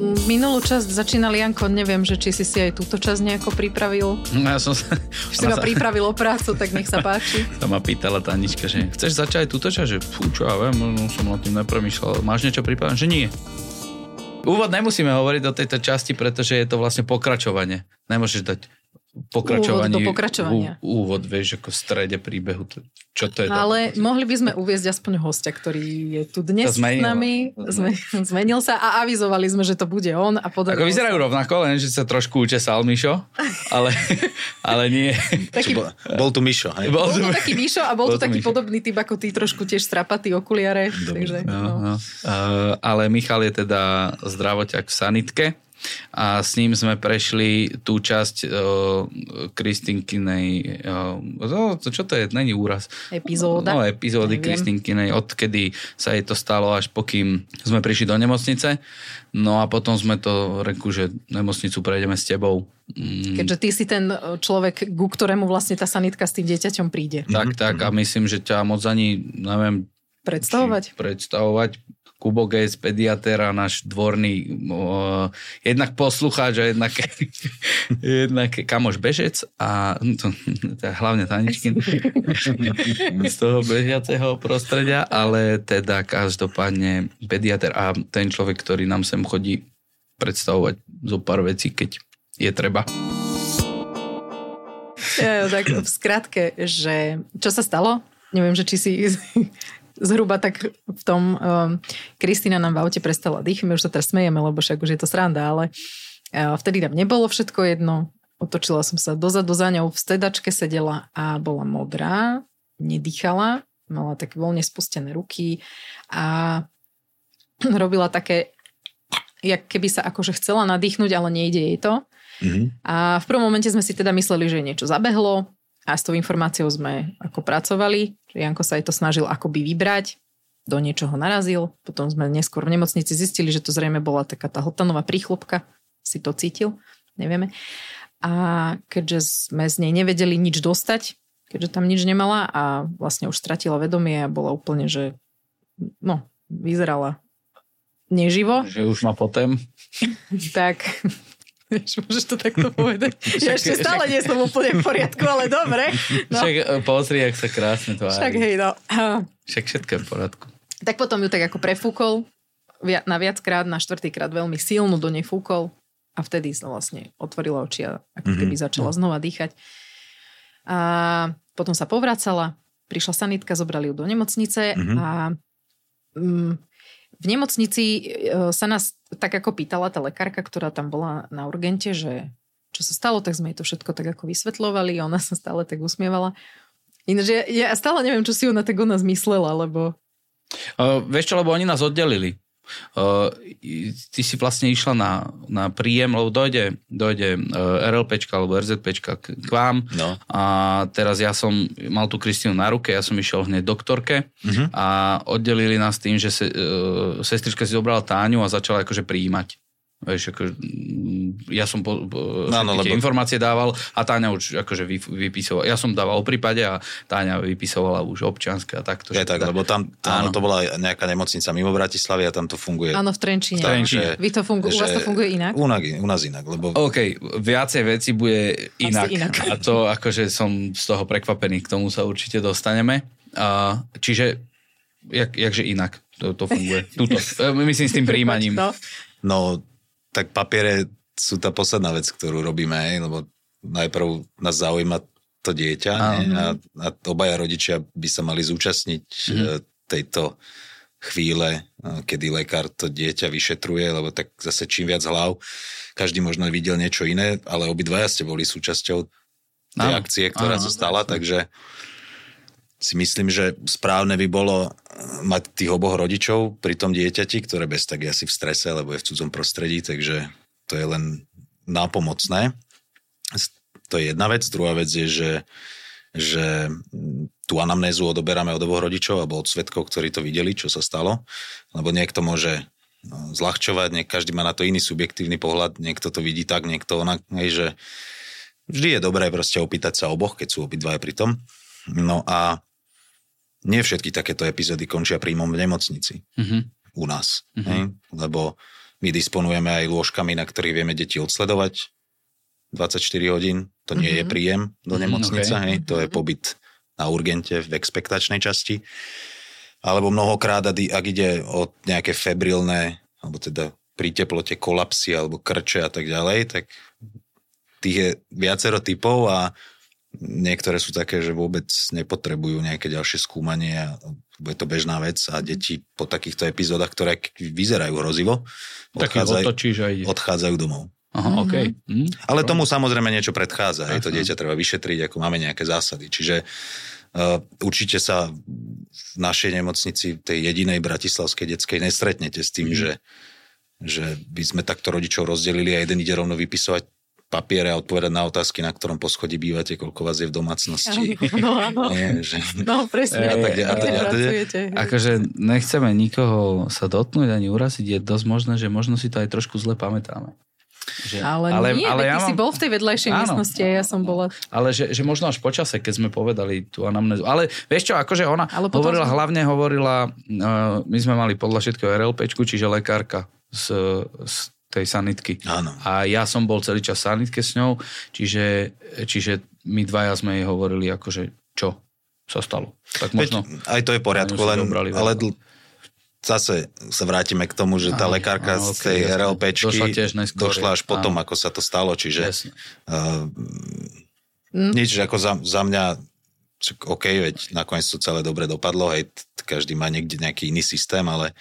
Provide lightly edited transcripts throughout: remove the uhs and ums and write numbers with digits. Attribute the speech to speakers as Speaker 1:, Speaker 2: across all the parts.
Speaker 1: Minulú časť začínal Janko, neviem, že či si aj túto časť nejako pripravil.
Speaker 2: No ja som sa...
Speaker 1: Si ma pripravil o prácu, tak nech sa páči.
Speaker 2: Sa ma pýtala tá Anička, že chceš začať túto časť? Že čo ja viem, som na tým nepremýšľal. Máš niečo pripravené? Že nie. Úvod nemusíme hovoriť do tejto časti, pretože je to vlastne pokračovanie. Nemôžeš dať pokračovanie.
Speaker 1: Úvod do pokračovania.
Speaker 2: Úvod, vieš, ako v strede príbehu. Čo to je?
Speaker 1: Ale mohli by sme uviesť aspoň hostia, ktorý je tu dnes s nami. Zmenil sa a avizovali sme, že to bude on. A
Speaker 2: ako vyzerajú rovnako, len že sa trošku učesal Mišo, ale nie.
Speaker 3: Bol tu Mišo. Hej?
Speaker 1: Bol tu taký Mišo a bol tu taký podobný typ ako ty, trošku tiež strapatý okuliare. Takže,
Speaker 2: no. Ale Michal je teda zdravoťak v sanitke. A s ním sme prešli tú časť Kristinkinej, čo to je? Není úraz.
Speaker 1: Epizóda.
Speaker 2: No, epizódy Kristinkinej, odkedy sa jej to stalo, až pokým sme prišli do nemocnice. No a potom sme to rekli, že nemocnicu prejdeme s tebou.
Speaker 1: Keďže ty si ten človek, ku ktorému vlastne tá sanitka s tým dieťaťom príde.
Speaker 2: Tak a myslím, že ťa moc ani, neviem...
Speaker 1: Predstavovať.
Speaker 2: Kubo Gates, pediatér a náš dvorný jednak poslucháč a jednak kamoš bežec a hlavne Taničkin z toho bežiaceho prostredia, ale teda každopádne pediatér a ten človek, ktorý nám sem chodí predstavovať zo pár vecí, keď je treba.
Speaker 1: Tak v skratke, že čo sa stalo? Neviem, že či si... Zhruba tak v tom Kristína nám v aute prestala dýchať, my už sa teraz smejeme, lebo však už je to sranda, ale vtedy nám nebolo všetko jedno. Otočila som sa dozadu za ňou, v sedačke sedela a bola modrá, nedýchala, mala také voľne spustené ruky a robila také, jak keby sa akože chcela nadýchnuť, ale nejde jej to. Mm-hmm. A v prvom momente sme si teda mysleli, že niečo zabehlo, a s tou informáciou sme ako pracovali. Janko sa jej to snažil akoby vybrať, do niečoho narazil. Potom sme neskôr v nemocnici zistili, že to zrejme bola taká tá hltanová príchlopka. Si to cítil, nevieme. A keďže sme z nej nevedeli nič dostať, keďže tam nič nemala a vlastne už stratila vedomie a bola úplne, že vyzerala neživo.
Speaker 2: Že už má potom.
Speaker 1: Tak... Môžeš to takto povedať? Ja ešte stále nie som úplne v poriadku, ale dobre. No.
Speaker 2: Však pozri, jak sa krásne tvári.
Speaker 1: Však hej, no.
Speaker 2: Však všetko je v poriadku.
Speaker 1: Tak potom ju tak ako prefúkol na viackrát, na štvrtýkrát veľmi silno do nej fúkol a vtedy sa vlastne otvorila oči a ako keby začala znova dýchať. A potom sa povracala, prišla sanitka, zobrali ju do nemocnice a... V nemocnici sa nás tak ako pýtala tá lekárka, ktorá tam bola na urgente, že čo sa stalo, tak sme jej to všetko tak ako vysvetľovali a ona sa stále tak usmievala. Ináč ja stále neviem, čo si ona tak o nás myslela, lebo...
Speaker 2: Vieš čo, lebo oni nás oddelili. Ty si vlastne išla na príjem, lebo dojde RLPčka alebo RZPčka k vám a teraz ja som mal tú Kristínu na ruke, ja som išiel hneď doktorke a oddelili nás tým, že sestrička si zobrala Táňu a začala akože prijímať. Vieš, ako, ja som tie informácie dával a Táňa už akože vypisovala. Ja som dával o prípade a Táňa vypisovala už občianske a takto.
Speaker 3: Je tak, lebo tam to bola nejaká nemocnica mimo Bratislavy a tam to funguje.
Speaker 1: Áno, v Trenčíne. U vás to funguje inak?
Speaker 3: U nás inak. Lebo...
Speaker 2: OK, viacej veci bude inak. A to akože som z toho prekvapený, k tomu sa určite dostaneme. Čiže, jakže inak to funguje? Tuto. Myslím s tým prijímaním.
Speaker 3: No, tak papiere sú tá posledná vec, ktorú robíme, lebo najprv nás zaujíma to dieťa a obaja rodičia by sa mali zúčastniť tejto chvíle, kedy lekár to dieťa vyšetruje, lebo tak zase čím viac hlav, každý možno videl niečo iné, ale obidvaja ste boli súčasťou tej akcie, ktorá sa stala, takže si myslím, že správne by bolo mať tých oboch rodičov pri tom dieťati, ktoré bez tak je asi v strese, lebo je v cudzom prostredí, takže to je len nápomocné. To je jedna vec. Druhá vec je, že tú anamnézu odoberáme od oboch rodičov alebo od svedkov, ktorí to videli, čo sa stalo, lebo niekto môže zľahčovať, každý má na to iný subjektívny pohľad, niekto to vidí tak, niekto onak, že vždy je dobré proste opýtať sa oboch, keď sú obidvaja pri tom. No a nie všetky takéto epizódy končia príjmom v nemocnici u nás. Lebo My disponujeme aj lôžkami, na ktorých vieme deti odsledovať 24 hodín. To nie je príjem do nemocnice, hej, to je pobyt na urgente v expektačnej časti. Alebo mnohokrát, ak ide o nejaké febrilné, alebo teda pri teplote kolapsy alebo krče a tak ďalej, tak tých je viacero typov a niektoré sú také, že vôbec nepotrebujú nejaké ďalšie skúmanie a je to bežná vec a deti po takýchto epizódach, ktoré vyzerajú hrozivo, odchádzajú domov.
Speaker 2: Aha, okay.
Speaker 3: Ale tomu samozrejme niečo predchádza. Aj to dieťa treba vyšetriť, ako máme nejaké zásady. Čiže určite sa v našej nemocnici, tej jedinej bratislavskej detskej, nestretnete s tým, že by sme takto rodičov rozdelili a jeden ide rovno vypisovať papiere a odpovedať na otázky, na ktorom poschodí bývate, koľko vás je v domácnosti.
Speaker 1: Áno. No, presne.
Speaker 2: Akože nechceme nikoho sa dotknúť ani uraziť, je dosť možné, že možno si to aj trošku zle pamätáme.
Speaker 1: Ale ty si bol v tej vedľajšej miestnosti a ja som bola.
Speaker 2: Ale že možno až počase, keď sme povedali tú anamnézu. Ale vieš čo, akože ona hovorila, my sme mali podľa všetkého RLPčku, čiže lekárka z tej sanitky.
Speaker 3: Áno.
Speaker 2: A ja som bol celý čas v sanitke s ňou, čiže my dvaja sme jej hovorili, akože čo sa stalo. Tak možno...
Speaker 3: Aj to je v poriadku, ale zase sa vrátime k tomu, že tá lekárka z tej RLPčky došla až potom, ako sa to stalo, čiže nič, že ako za mňa OK, veď nakoniec to celé dobre dopadlo, hej, každý má niekde nejaký iný systém, ale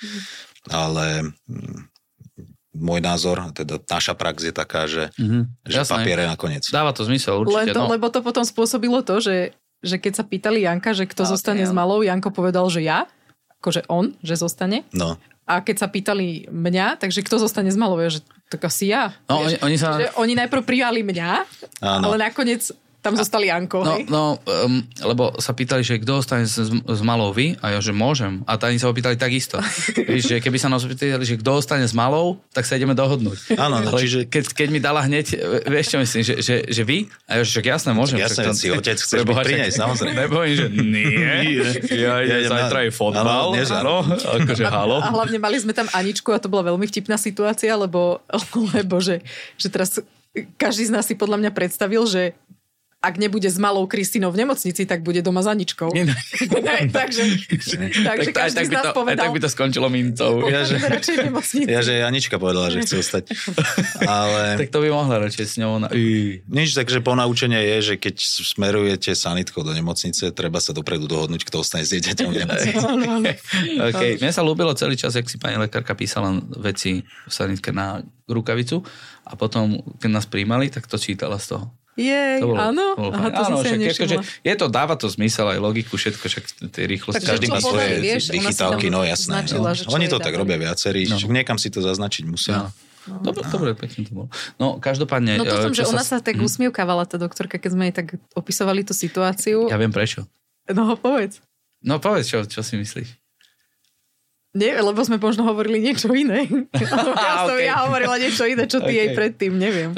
Speaker 3: môj názor, teda naša prax je taká, že papier je nakoniec.
Speaker 2: Dáva to zmysel určite.
Speaker 1: Lebo to potom spôsobilo to, že keď sa pýtali Janka, že kto zostane s malou, Janko povedal, že ja, akože on, že zostane.
Speaker 3: No.
Speaker 1: A keď sa pýtali mňa, takže kto zostane s malou, že tak asi ja.
Speaker 2: No,
Speaker 1: oni najprv prijali mňa, ale nakoniec tam zostali Janko.
Speaker 2: Lebo sa pýtali, že kto ostane s malou vy? A ja, že môžem. A oni sa ho pýtali takisto. Víš, že keby sa nás pýtali, že kto ostane s malou, tak sa ideme dohodnúť.
Speaker 3: Áno,
Speaker 2: čiže... Keď mi dala hneď, vieš čo myslím, že vy? A ja, že jasné, môžem.
Speaker 3: Jasné, si otec chceš byť priniesť, samozrejme.
Speaker 2: Nebojím, že nie. Ja idem zajtra aj fotbal. Akože halo.
Speaker 1: A hlavne mali sme tam Aničku a to bola veľmi vtipná situácia, lebo že teraz každý z nás si podľa mňa predstavil, že ak nebude s malou Kristínou v nemocnici, tak bude doma s Aničkou. takže každý z nás povedal...
Speaker 2: Aj tak by to skončilo mincov.
Speaker 3: Ja, že Anička povedala, že chce ostať. Ale...
Speaker 2: Tak to by mohla radšej s ňou.
Speaker 3: Nič, takže ponaučenie je, že keď smerujete sanitkou do nemocnice, treba sa dopredu dohodnúť, kto ostane s dieťaťom v nemocnici.
Speaker 2: Okay. Mne sa ľúbilo celý čas, jak si pani lekárka písala veci v sanitke na rukavicu a potom, keď nás prijímali, tak to čítala z toho.
Speaker 1: Áno.
Speaker 2: Dáva to zmysel aj logiku, všetko, však tej rýchlosti.
Speaker 3: Každý má svoje digitálky, no jasné. Oni to tak robia viacerí, niekam si to zaznačiť musia.
Speaker 2: Dobre, pekne to bolo. No, každopádne...
Speaker 1: No to som, že ona sa tak usmievkávala, tá doktorka, keď sme jej tak opisovali tú situáciu.
Speaker 2: Ja viem prečo.
Speaker 1: No, povedz.
Speaker 2: No, povedz, čo si myslíš?
Speaker 1: Nie, lebo sme možno hovorili niečo iné. Ja hovorila niečo iné, čo ty jej predtým, neviem.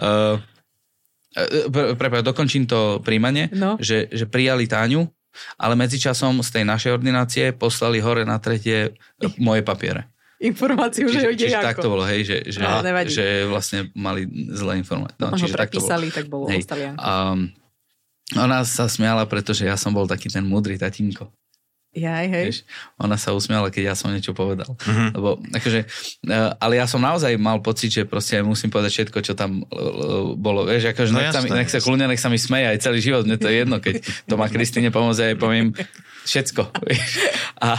Speaker 2: Dokončím to príjmanie, že prijali Táňu, ale medzičasom z tej našej ordinácie poslali hore na tretie moje papiere.
Speaker 1: Informáciu, že ide Janko.
Speaker 2: Tak to bolo, hej, že vlastne mali zlé informácie.
Speaker 1: No, čiže prepísali, tak bolo, ostali Janko.
Speaker 2: Ona sa smiala, pretože ja som bol taký ten múdry tatínko.
Speaker 1: Hej.
Speaker 2: Ona sa usmiala, keď ja som niečo povedal. Lebo, akože, ale ja som naozaj mal pocit, že proste musím povedať všetko, čo tam bolo. Vieš, akože nech sa mi smeje aj celý život. Mne to je jedno, keď to má Kristýne pomôcť a jej poviem všetko. A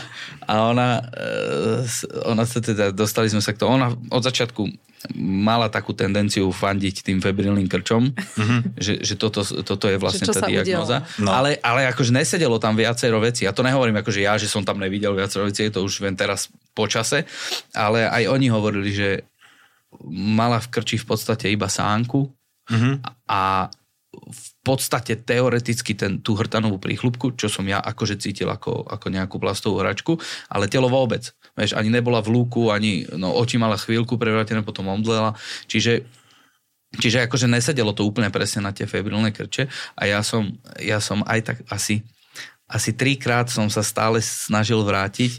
Speaker 2: ona sa teda, dostali sme sa k tomu. Ona od začiatku mala takú tendenciu fandiť tým febrilným krčom, že toto je vlastne tá diagnóza. No. Ale akože nesedelo tam viacero veci. Ja to nehovorím akože ja, že som tam nevidel viacero veci, to už viem teraz po čase, ale aj oni hovorili, že mala v krči v podstate iba sánku a v podstate teoreticky tú hrtanovú príchlupku, čo som ja akože cítil ako nejakú plastovú hračku, ale telo vôbec. Vieš, ani nebola v lúku, ani oči mala chvíľku prevrátené, potom omdlela. Čiže akože nesedelo to úplne presne na tie febrilné krče a ja som aj tak asi 3-krát som sa stále snažil vrátiť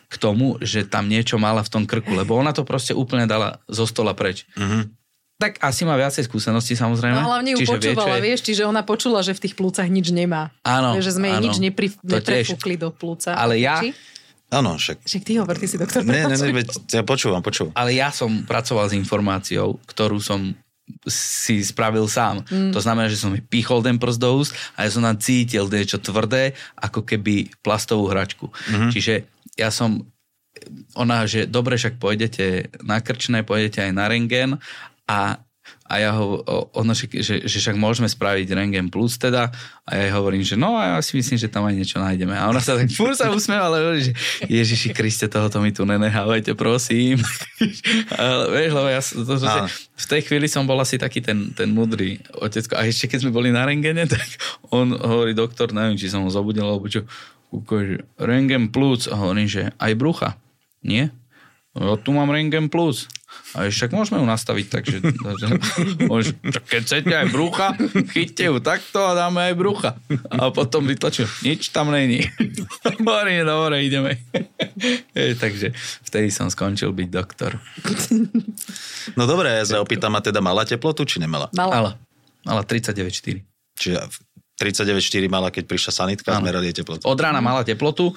Speaker 2: k tomu, že tam niečo mala v tom krku, lebo ona to proste úplne dala zo stola preč. Tak asi má viacej skúseností, samozrejme.
Speaker 1: No hlavne ju počúvala, vieš, čiže ona počula, že v tých plúcach nič nemá.
Speaker 2: Áno.
Speaker 1: Že sme jej nič neprefúkli do plúca.
Speaker 2: Ale ja...
Speaker 3: Áno, však
Speaker 1: ty hovor, ty si doktor.
Speaker 3: Ja počúvam.
Speaker 2: Ale ja som pracoval s informáciou, ktorú som si spravil sám. To znamená, že som mi pichol ten prst do úst a ja som tam cítil niečo tvrdé, ako keby plastovú hračku. Čiže ja som... Ona, že dobre, však pôjdete na krčné, pôjdete aj na rentgen a ja že však môžeme spraviť rentgen plus teda a ja jej hovorím, že no a ja si myslím, že tam aj niečo nájdeme. A ona sa tak fúr sa usmievala, ale hovorí, že Ježiši Kriste, tohoto mi tu nenehávajte, prosím. Ale vieš, lebo ja v tej chvíli som bol asi taký ten mudrý otecko. A ešte keď sme boli na rentgene, tak on hovorí, doktor, neviem, či som ho zobudil, alebo čo, ukáže, rentgen plus a hovorím, že aj brucha. Nie? Ja tu mám rentgen plus. A však môžeme ju nastaviť, takže keď chcete aj brucha, chyťte ju takto a dáme aj brucha. A potom vytlačil, nič tam není. Dobre, ideme. Takže vtedy som skončil byť doktor.
Speaker 3: No dobre, ja sa opýtam, a teda mala teplotu, či nemala?
Speaker 2: Mala 39,4.
Speaker 3: Čiže 39,4 mala, keď prišla sanitka a zmerali jej teplotu.
Speaker 2: Od rána mala teplotu,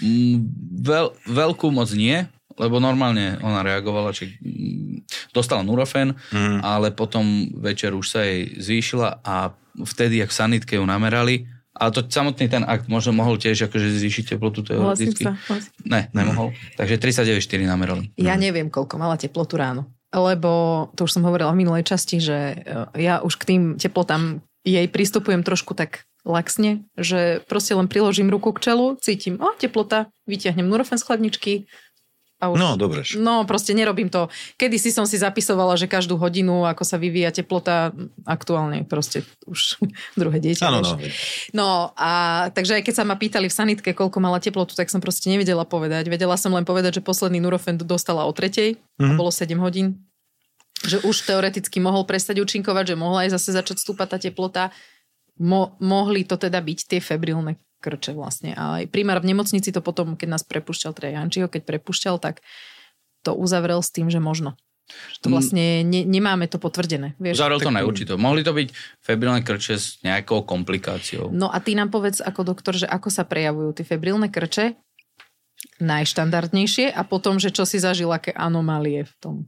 Speaker 2: veľkú moc nie, lebo normálne ona reagovala, či dostala Nurofen, ale potom večer už sa jej zvýšila a vtedy, jak v sanitke ju namerali, ale to samotný ten akt mohol tiež akože zvýšiť teplotu teoreticky. Ne, nemohol. Takže 39,4 namerali.
Speaker 1: Ja neviem, koľko mala teplotu ráno, lebo to už som hovorila v minulej časti, že ja už k tým teplotám jej pristupujem trošku tak laxne, že proste len priložím ruku k čelu, cítim, teplota, vyťahnem Nurofen z chladničky.
Speaker 3: No, dobre.
Speaker 1: No, proste nerobím to. Kedysi som si zapisovala, že každú hodinu, ako sa vyvíja teplota, aktuálne proste už druhé dieťa.
Speaker 3: Áno,
Speaker 1: no, a takže aj keď sa ma pýtali v sanitke, koľko mala teplotu, tak som proste nevedela povedať. Vedela som len povedať, že posledný Nurofen dostala o 3:00 a bolo 7 hodín. Že už teoreticky mohol prestať účinkovať, že mohla aj zase začať stúpať tá teplota. Mohli to teda byť tie febrilné krče vlastne. A aj primár v nemocnici to potom, keď nás prepúšťal, teda Jančiho, keď prepúšťal, tak to uzavrel s tým, že možno. Že to vlastne nemáme to potvrdené.
Speaker 2: Uzavrel to neurčito. Mohli to byť febrilné krče s nejakou komplikáciou.
Speaker 1: No a ty nám povedz ako doktor, že ako sa prejavujú tie febrilné krče najštandardnejšie a potom, že čo si zažil, aké anomálie v tom.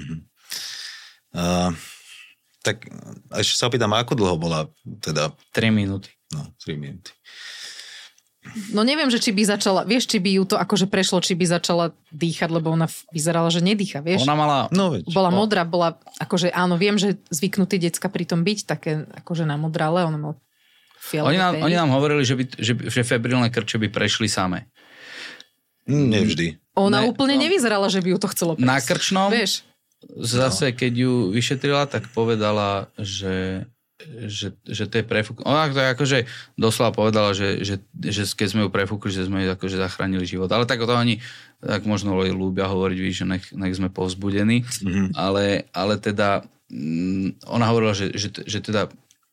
Speaker 3: Tak ešte sa opýtam, ako dlho bola teda?
Speaker 2: 3 minúty.
Speaker 3: No, 3 minúty.
Speaker 1: No neviem, že či by začala, vieš, či by ju to akože prešlo, či by začala dýchať, lebo ona vyzerala, že nedýcha, vieš.
Speaker 2: Ona mala...
Speaker 1: bola modrá, bola, akože áno, viem, že zvyknutý decka pri tom byť, také akože namodralé, ona mala fialové.
Speaker 2: Oni nám hovorili, že febrilné krče by prešli samé.
Speaker 3: Nevždy.
Speaker 1: Ona úplne nevyzerala, že by ju to chcelo prejsť.
Speaker 2: Na krčnom,
Speaker 1: vieš.
Speaker 2: Zase, keď ju vyšetrila, tak povedala, že to je prefúk. Ona to akože doslova povedala, že keď sme ju prefúkli, že sme ju akože zachránili život. Ale tak o to oni tak možno ľúbia hovoriť, víš, že nech sme povzbudení. Ale teda ona hovorila, že teda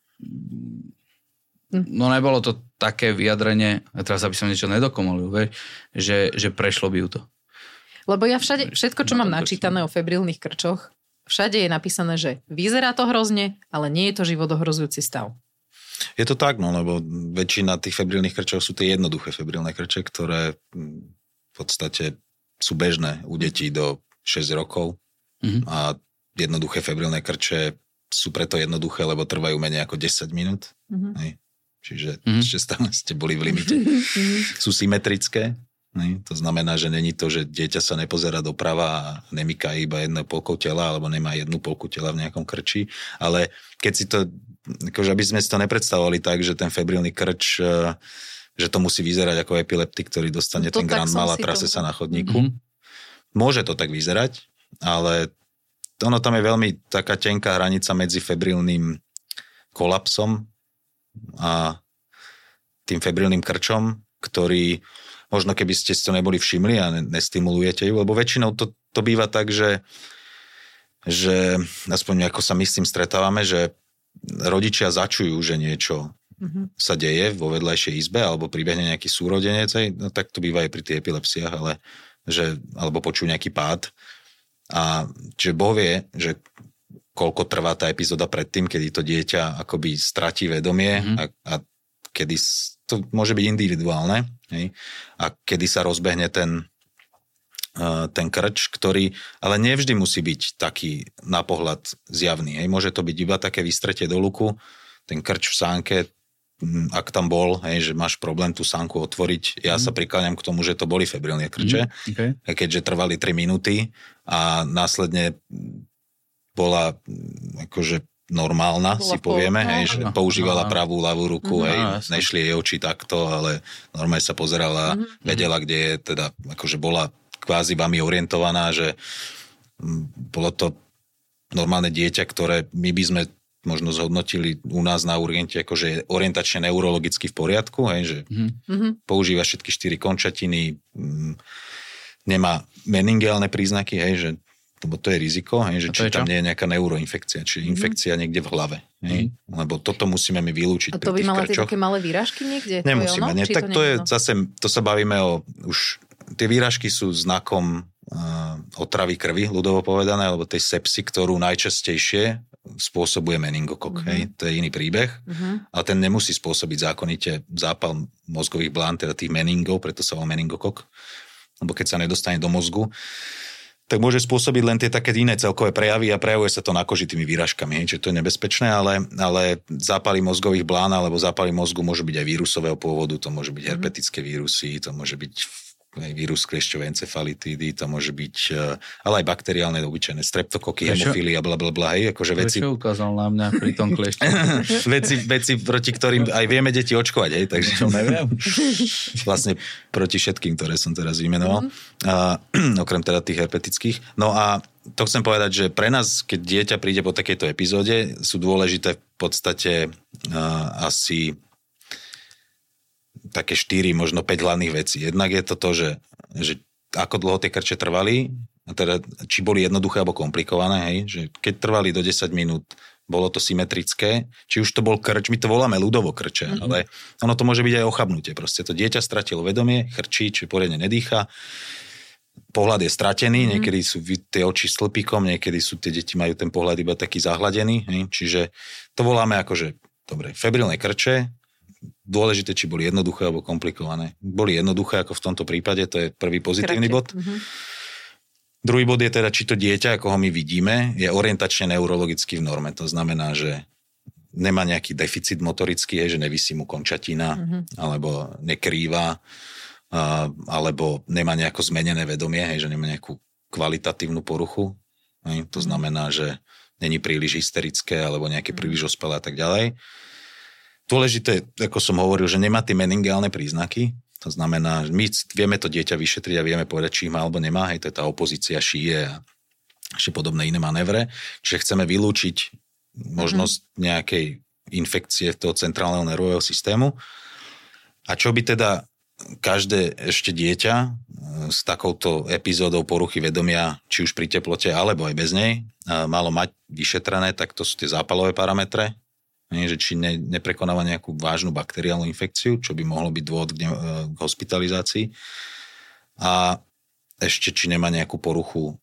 Speaker 2: no nebolo to také vyjadrenie, a teraz aby som niečo nedokomolil, že prešlo by ju to.
Speaker 1: Lebo ja všetko, čo mám načítané o febrilných krčoch, všade je napísané, že vyzerá to hrozne, ale nie je to životohrozujúci stav.
Speaker 3: Je to tak, no, lebo väčšina tých febrilných krčov sú tie jednoduché febrilné krče, ktoré v podstate sú bežné u detí do 6 rokov a jednoduché febrilné krče sú preto jednoduché, lebo trvajú menej ako 10 minút. Čiže ešte stále ste boli v limite. Sú symetrické. To znamená, že není to, že dieťa sa nepozerá doprava a nemyká iba jednou polkou tela, alebo nemá jednu polku tela v nejakom krči, ale keď si to, akože aby sme si to nepredstavovali tak, že ten febrilný krč, že to musí vyzerať ako epileptik, ktorý dostane ten grand mal a trase sa na chodníku. Môže to tak vyzerať, ale ono tam je veľmi taká tenká hranica medzi febrilným kolapsom a tým febrilným krčom, ktorý možno keby ste si to neboli všimli a nestimulujete ju, lebo väčšinou to býva tak, že aspoň ako sa my s tým stretávame, že rodičia začujú, že niečo sa deje vo vedľajšej izbe alebo pribehne nejaký súrodenec, no tak to býva aj pri tých epilepsiách, ale alebo počujú nejaký pád. A čiže Boh vie, že koľko trvá tá epizóda predtým, kedy to dieťa akoby stratí vedomie a kedy to môže byť individuálne, hej? A kedy sa rozbehne ten krč, ktorý ale nevždy musí byť taký na pohľad zjavný. Hej? Môže to byť iba také vystretie do luku, ten krč v sánke, ak tam bol, hej, že máš problém tú sánku otvoriť. Ja sa prikláňam k tomu, že to boli febrilné krče, keďže trvali 3 minúty a následne bola akože normálna, si povieme, hej, že používala pravú, ľavú ruku, hej, nešli jej oči takto, ale normálne sa pozerala, vedela, kde je, teda akože bola kvázi vami orientovaná, že bolo to normálne dieťa, ktoré my by sme možno zhodnotili u nás na urgente, akože je orientačne neurologicky v poriadku, hej, že používa všetky 4 končatiny, nemá meningeálne príznaky, hej, že lebo to je riziko, hej, že či tam nie je nejaká neuroinfekcia, či infekcia niekde v hlave. Hej, lebo toto musíme my vylúčiť.
Speaker 1: A to by mala tie také malé výražky niekde?
Speaker 3: Nemusíme, nie. Tak to je zase, to sa bavíme o, už tie výražky sú znakom otravy krvi, ľudovo povedané, alebo tej sepsy, ktorú najčastejšie spôsobuje meningokok. Hej, to je iný príbeh. Ale ten nemusí spôsobiť zákonite zápal mozgových blán, teda tých meningov, preto sa volá meningokok. Lebo keď sa nedostane do mozgu, tak môže spôsobiť len tie také iné celkové prejavy a prejavuje sa to na koži tými výražkami, čiže to je nebezpečné, ale zápaly mozgových blán alebo zápaly mozgu môžu byť aj vírusového pôvodu, to môže byť herpetické vírusy, to môže byť aj vírus kliešťovej encefalitídy, to môže byť, ale aj bakteriálne obyčajné streptokoky, hemofília, blablabla, hej, akože veci...
Speaker 2: Prečo ukázal na mňa pri tom kliešti?
Speaker 3: veci, proti ktorým aj vieme deti očkovať, hej, takže...
Speaker 2: Čo neviem.
Speaker 3: Vlastne proti všetkým, ktoré som teraz vymenoval, okrem teda tých herpetických. No a to chcem povedať, že pre nás, keď dieťa príde po takejto epizóde, sú dôležité v podstate asi také 4, možno 5 hlavných vecí. Jednak je to, že ako dlho tie krče trvali, a teda či boli jednoduché alebo komplikované, hej, že keď trvali do 10 minút, bolo to symetrické, či už to bol krč, my to voláme ľudovo krče, ale ono to môže byť aj ochabnutie. Proste to dieťa stratilo vedomie, chrčí, či poriadne nedýcha, pohľad je stratený, niekedy sú tie oči slpíkom, niekedy sú tie deti majú ten pohľad iba taký zahladený, hej, čiže to voláme akože, dobre, febrilné krče. Dôležité, či boli jednoduché alebo komplikované. Boli jednoduché, ako v tomto prípade, to je prvý pozitívny bod. Druhý bod je teda, či to dieťa, ako ho my vidíme, je orientačne neurologicky v norme. To znamená, že nemá nejaký deficit motorický, že nevisí mu končatina, alebo nekrýva, alebo nemá nejako zmenené vedomie, že nemá nejakú kvalitatívnu poruchu. To znamená, že není príliš hysterické, alebo nejaké príliš ospelé a tak ďalej. Dôležité, ako som hovoril, že nemá tie meningeálne príznaky, to znamená, že my vieme to dieťa vyšetriť a vieme povedať, či ich má alebo nemá, hej, to je tá opozícia šíje a ešte podobné iné manévre, čiže chceme vylúčiť možnosť nejakej infekcie toho centrálneho nervového systému. A čo by teda každé ešte dieťa s takouto epizódou poruchy vedomia, či už pri teplote alebo aj bez nej, malo mať vyšetrené, tak to sú tie zápalové parametre, že či neprekonáva nejakú vážnu bakteriálnu infekciu, čo by mohlo byť dôvod k hospitalizácii. A ešte, či nemá nejakú poruchu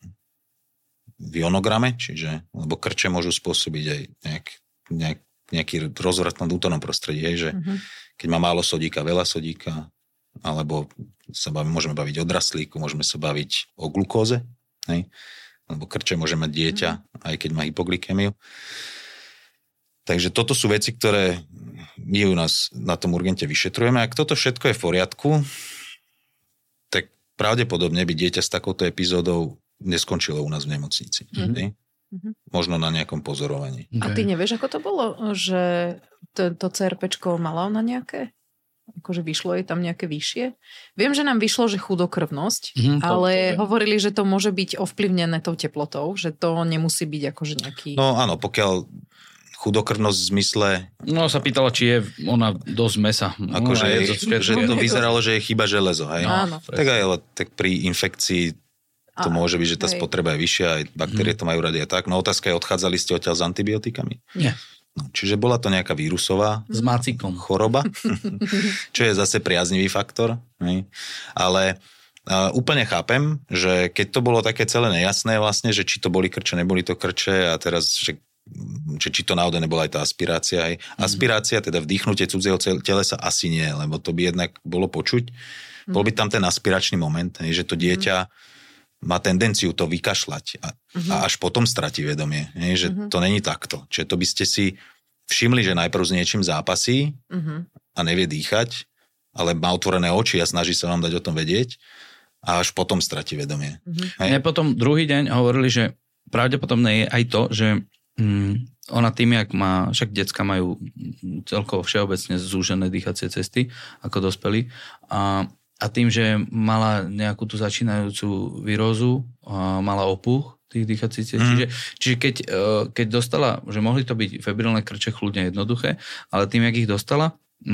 Speaker 3: v ionograme, čiže, lebo krče môžu spôsobiť aj nejaký rozvrat na vnútornom prostredí, že keď má málo sodíka, veľa sodíka, alebo môžeme baviť o draslíku, môžeme sa baviť o glukóze, hej? Lebo krče môže mať dieťa, aj keď má hypoglykémiu. Takže toto sú veci, ktoré my u nás na tom urgente vyšetrujeme. Ak toto všetko je v poriadku, tak pravdepodobne by dieťa s takouto epizódou neskončilo u nás v nemocnici. Možno na nejakom pozorovaní.
Speaker 1: A ty nevieš, ako to bolo? Že to CRPčko mala ona nejaké? Akože vyšlo jej tam nejaké vyššie? Viem, že nám vyšlo, že chudokrvnosť, ale hovorili, že to môže byť ovplyvnené tou teplotou, že to nemusí byť akože nejaký...
Speaker 3: No áno, pokiaľ chudokrvnosť v zmysle...
Speaker 2: No sa pýtala, či je ona dosť mesa.
Speaker 3: Akože že to vyzeralo, že je chyba železo, hej?
Speaker 1: Áno.
Speaker 3: Tak pri infekcii to môže byť, že tá spotreba je vyššia, aj baktérie to majú radi a tak. No otázka je, odchádzali ste odtiaľ s antibiotikami?
Speaker 2: Nie.
Speaker 3: No, čiže bola to nejaká vírusová
Speaker 2: s mácikom
Speaker 3: choroba, čo je zase priaznivý faktor. Hej? Ale Úplne chápem, že keď to bolo také celé nejasné vlastne, že či to boli krče, neboli to krče a teraz, že či to náhodou nebola aj tá aspirácia. Hej. Aspirácia, teda vdýchnutie cudzieho telesa asi nie, lebo to by jednak bolo počuť. Bol by tam ten aspiračný moment, hej, že to dieťa má tendenciu to vykašľať a až potom stratí vedomie. Hej, že to není takto. Čiže to by ste si všimli, že najprv s niečím zápasí a nevie dýchať, ale má otvorené oči a snaží sa vám dať o tom vedieť a až potom stratí vedomie.
Speaker 2: Mne potom druhý deň hovorili, že pravdepodobné je aj to, že ona tým, jak má, však decka majú celkovo všeobecne zúžené dýchacie cesty ako dospelí a tým, že mala nejakú tú začínajúcu virózu, mala opuch tých dýchacích cestí. Čiže keď dostala, že mohli to byť febrilné krče kľudne jednoduché, ale tým, jak ich dostala,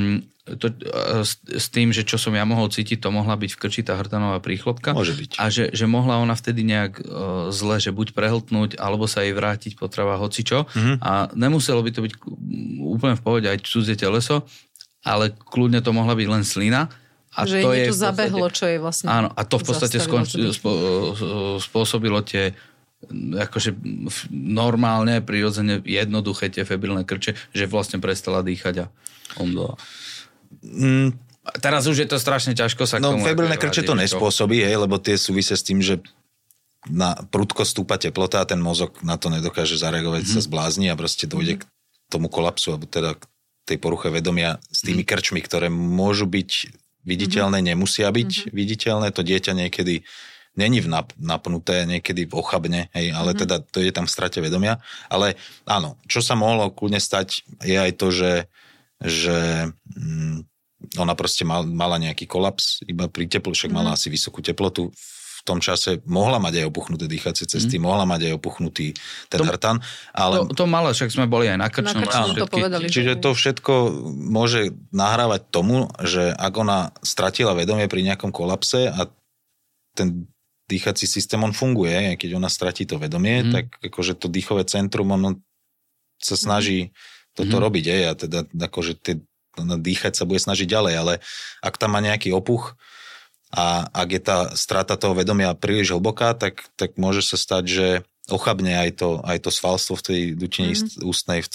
Speaker 2: s tým, že čo som ja mohol cítiť, to mohla byť v krči tá hrtanová príchlopka.
Speaker 3: Môže byť.
Speaker 2: A že mohla ona vtedy nejak zle, že buď prehltnúť, alebo sa jej vrátiť potrava hocičo. A nemuselo by to byť úplne v pohode aj cudzie teleso, ale kľudne to mohla byť len slina. A
Speaker 1: že
Speaker 2: to
Speaker 1: je
Speaker 2: niečo
Speaker 1: zabehlo, čo je vlastne...
Speaker 2: Áno, a to v podstate spôsobilo tie akože normálne, prirodzene jednoduché tie febrilné krče, že vlastne prestala dýchať a omdlela. Teraz už je to strašne ťažko sa k tomu...
Speaker 3: No febrilné krče to nespôsobí, lebo tie súvisia s tým, že prudko stúpa teplota a ten mozog na to nedokáže zareagovať, sa zblázni a proste dojde k tomu kolapsu, alebo teda k tej poruche vedomia s tými krčmi, ktoré môžu byť viditeľné, nemusia byť viditeľné. To dieťa niekedy není napnuté, niekedy ochabne, ale teda to je tam v strate vedomia. Ale áno, čo sa mohlo kľudne stať, je aj to, že ona proste mala nejaký kolaps, iba pri však mala asi vysokú teplotu. V tom čase mohla mať aj opuchnuté dýchacie cesty, mohla mať aj opuchnutý ten hrtan. Ale...
Speaker 2: To mala, však sme boli aj na krčnom.
Speaker 1: To povedali.
Speaker 3: Čiže to všetko môže nahrávať tomu, že ak ona stratila vedomie pri nejakom kolapse a ten dýchací systém, on funguje, keď ona stratí to vedomie, tak akože to dýchové centrum, on sa snaží toto robiť, a teda akože dýchať sa bude snažiť ďalej, ale ak tam má nejaký opuch a ak je tá strata toho vedomia príliš hlboká, tak môže sa stať, že ochabne aj to svalstvo v tej dutine ústnej v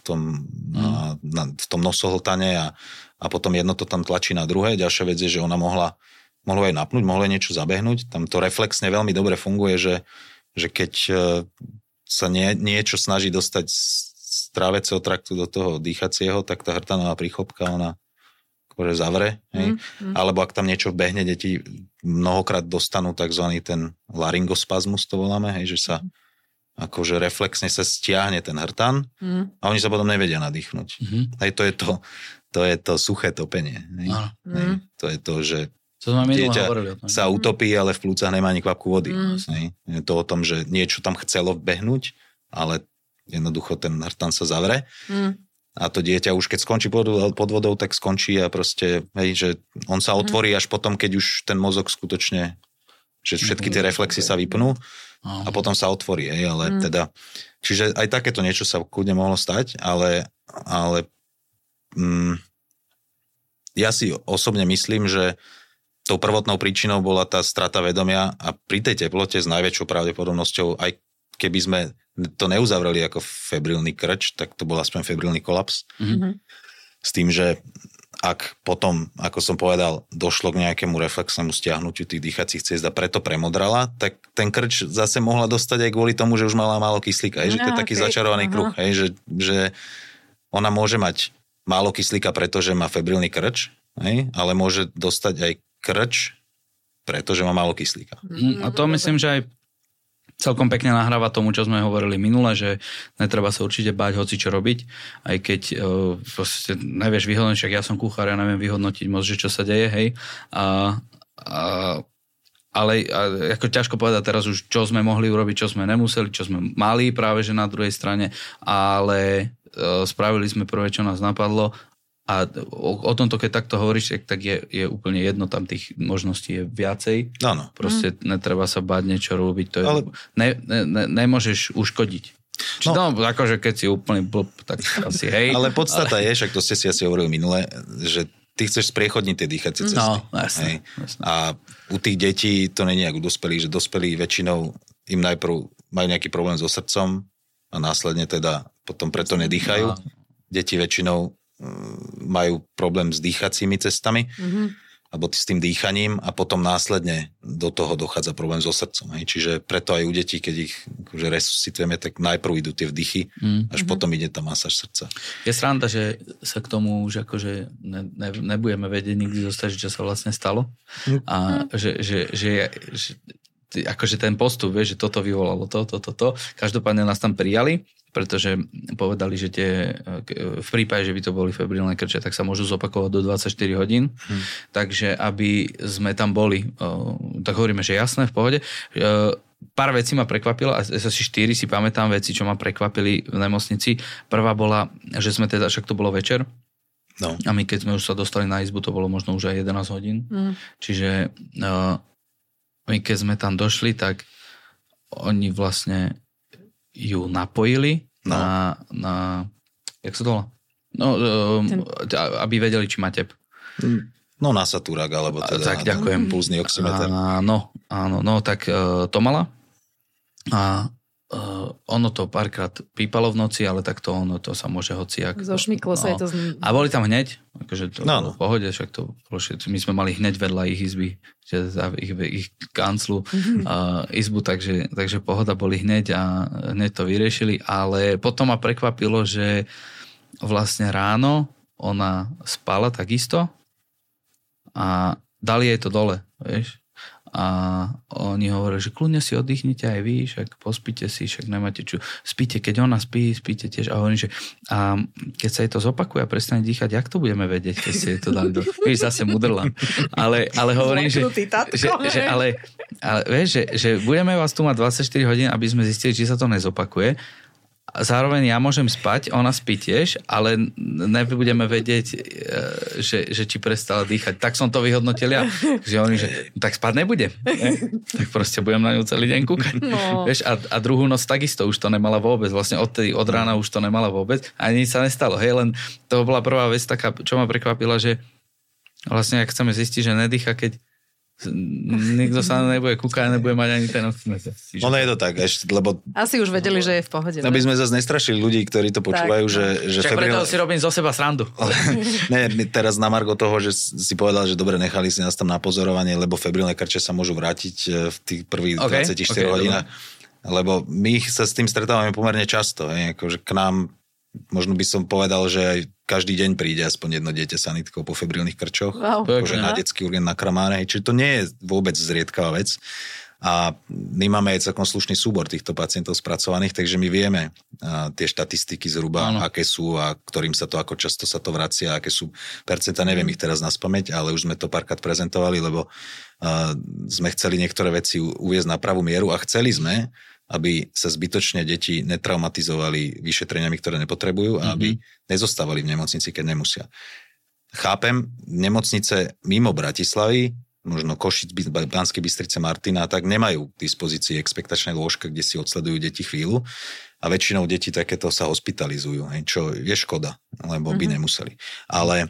Speaker 3: tom nosohltane a potom jedno to tam tlačí na druhé. Ďalšia vec je, že ona mohla aj napnúť, mohla niečo zabehnúť. Tam to reflexne veľmi dobre funguje, že keď sa niečo snaží dostať z tráveceho traktu do toho dýchacieho, tak tá hrtanová príchlopka, ona akože zavre. Alebo ak tam niečo vbehne, deti mnohokrát dostanú takzvaný ten laryngospazmus, to voláme, že sa akože reflexne sa stiahne ten hrtan a oni sa potom nevedia nadýchnuť. To je to suché topenie. To je to, že dieťa sa utopí, ale v plúcach nemá ani kvapku vody. Je to o tom, že niečo tam chcelo vbehnúť, ale jednoducho ten hrtan sa zavre. A to dieťa už keď skončí pod vodou, tak skončí a proste, že on sa otvorí až potom, keď už ten mozog skutočne, že všetky tie reflexy sa vypnú a potom sa otvorí, ale teda, čiže aj takéto niečo sa kľudne mohlo stať, ale ja si osobne myslím, že tou prvotnou príčinou bola tá strata vedomia a pri tej teplote s najväčšou pravdepodobnosťou, aj keby sme to neuzavreli ako febrilný krč, tak to bol aspoň febrilný kolaps. S tým, že ak potom, ako som povedal, došlo k nejakému reflexnému stiahnutiu tých dýchacích ciest a preto premodrala, tak ten krč zase mohla dostať aj kvôli tomu, že už mala málo kyslíka. Že to je taký začarovaný kruh. Že ona môže mať málo kyslíka, pretože má febrilný krč, ale môže dostať aj krč, pretože má málo kyslíka.
Speaker 2: A to myslím, že aj celkom pekne nahráva tomu, čo sme hovorili minule, že netreba sa určite báť hoci čo robiť, aj keď proste nevieš vyhodnotiť, však ja som kuchár, ja neviem vyhodnotiť moc, že čo sa deje, hej. Ale ako ťažko povedať teraz už, čo sme mohli urobiť, čo sme nemuseli, čo sme mali práve že na druhej strane, ale spravili sme prvé, čo nás napadlo. A o tomto, keď takto hovoríš, tak je úplne jedno, tam tých možností je viacej.
Speaker 3: Áno.
Speaker 2: Proste netreba sa báť niečo robiť. To je, ale... nemôžeš uškodiť. No, akože keď si úplný blb, tak asi hej.
Speaker 3: Ale podstata je, však to ste si asi hovorili minule, že ty chceš spriechodniť tie dýchacie cesty.
Speaker 2: No, jasne.
Speaker 3: A u tých detí to nie je ako u dospelých, že dospelí väčšinou im najprv majú nejaký problém so srdcom a následne teda potom preto nedýchajú. No. Deti väčšinou majú problém s dýchacími cestami, alebo s tým dýchaním a potom následne do toho dochádza problém so srdcom. Hej. Čiže preto aj u detí, keď ich akože resuscitujeme, tak najprv idú tie vdychy, až potom ide tá masáž srdca.
Speaker 2: Je sranda, že sa k tomu už akože nebudeme vedieť nikdy dostať, čo sa vlastne stalo. A že akože ten postup, vieš, že toto vyvolalo to. Každopádne nás tam prijali, pretože povedali, že v prípade, že by to boli febrilné krče, tak sa môžu zopakovať do 24 hodín. Takže aby sme tam boli, tak hovoríme, že jasné, v pohode. Pár vecí ma prekvapilo, a asi 4 si pamätám veci, čo ma prekvapili v nemocnici. Prvá bola, že sme teda, však to bolo večer, no. A my keď sme už sa dostali na izbu, to bolo možno už aj 11 hodín. Čiže my keď sme tam došli, tak oni vlastne ju napojili na jak sa to volá? No, aby vedeli, či má tep.
Speaker 3: No na satúrak, alebo teda
Speaker 2: tak, ďakujem.
Speaker 3: Pulzný oximeter.
Speaker 2: Áno, tak to mala. A ono to párkrát pípalo v noci, ale takto ono to sa môže hociak.
Speaker 1: Zošmyklo sa je to.
Speaker 2: A boli tam hneď, akože to v pohode, však to my sme mali hneď vedľa ich izby, ich kanclu izbu, takže pohoda boli hneď a hneď to vyriešili, ale potom ma prekvapilo, že vlastne ráno ona spala takisto a dali jej to dole, vieš. A oni hovorili, že kľudne si oddychnite aj vy, však pospíte si, však nemáte čo. Spíte, keď ona spí, spíte tiež. A hovorím, že a keď sa jej to zopakuje a prestane dýchať, jak to budeme vedieť, keď si jej to dali do... Víš, zase mudrla. Ale hovorím, že vieš, že budeme vás tu mať 24 hodín, aby sme zistili, či sa to nezopakuje. Zároveň ja môžem spať, ona spí tiež, ale nebudeme vedieť, že či prestala dýchať. Tak som to vyhodnotil ja. Že oni, že tak spať nebude. Tak proste budem na ňu celý deň kúkať. No. Vieš, a druhú noc takisto už to nemala vôbec. Vlastne od rána už to nemala vôbec. A nič sa nestalo. Hej, len to bola prvá vec taká, čo ma prekvapila, že vlastne ak chceme zistiť, že nedýcha, keď nikto sa nebude kúkať, nebude mať ani ten oximeter.
Speaker 3: Ono je to tak, lebo...
Speaker 1: Asi už vedeli, že je v pohode.
Speaker 3: Aby sme zase nestrašili ľudí, ktorí to počúvajú, že
Speaker 2: však preto si robím zo seba srandu.
Speaker 3: Ne, teraz na margo toho, že si povedal, že dobre, nechali si nás tam na pozorovanie, lebo febrilné krče sa môžu vrátiť v tých prvých 24 hodinách. Lebo my sa s tým stretávame pomerne často. Akože k nám, možno by som povedal, že aj každý deň príde aspoň jedno dieťa sanitkou po febrilných krčoch. Wow. Akože na detský urgén na Kramáre. Čiže to nie je vôbec zriedkavá vec. A my máme aj celkom slušný súbor týchto pacientov spracovaných, takže my vieme tie štatistiky zhruba, aké sú a ktorým sa to, ako často sa to vracia, aké sú percenta, neviem ich teraz naspamäť, ale už sme to párkrát prezentovali, lebo sme chceli niektoré veci uviesť na pravú mieru a chceli sme, aby sa zbytočne deti netraumatizovali vyšetreniami, ktoré nepotrebujú a aby nezostávali v nemocnici, keď nemusia. Chápem, nemocnice mimo Bratislavy, možno Košic, Banskej Bystrice, Martina, tak nemajú k dispozícii expektačné lôžka, kde si odsledujú deti chvíľu a väčšinou deti takéto sa hospitalizujú, čo je škoda, lebo by nemuseli. Ale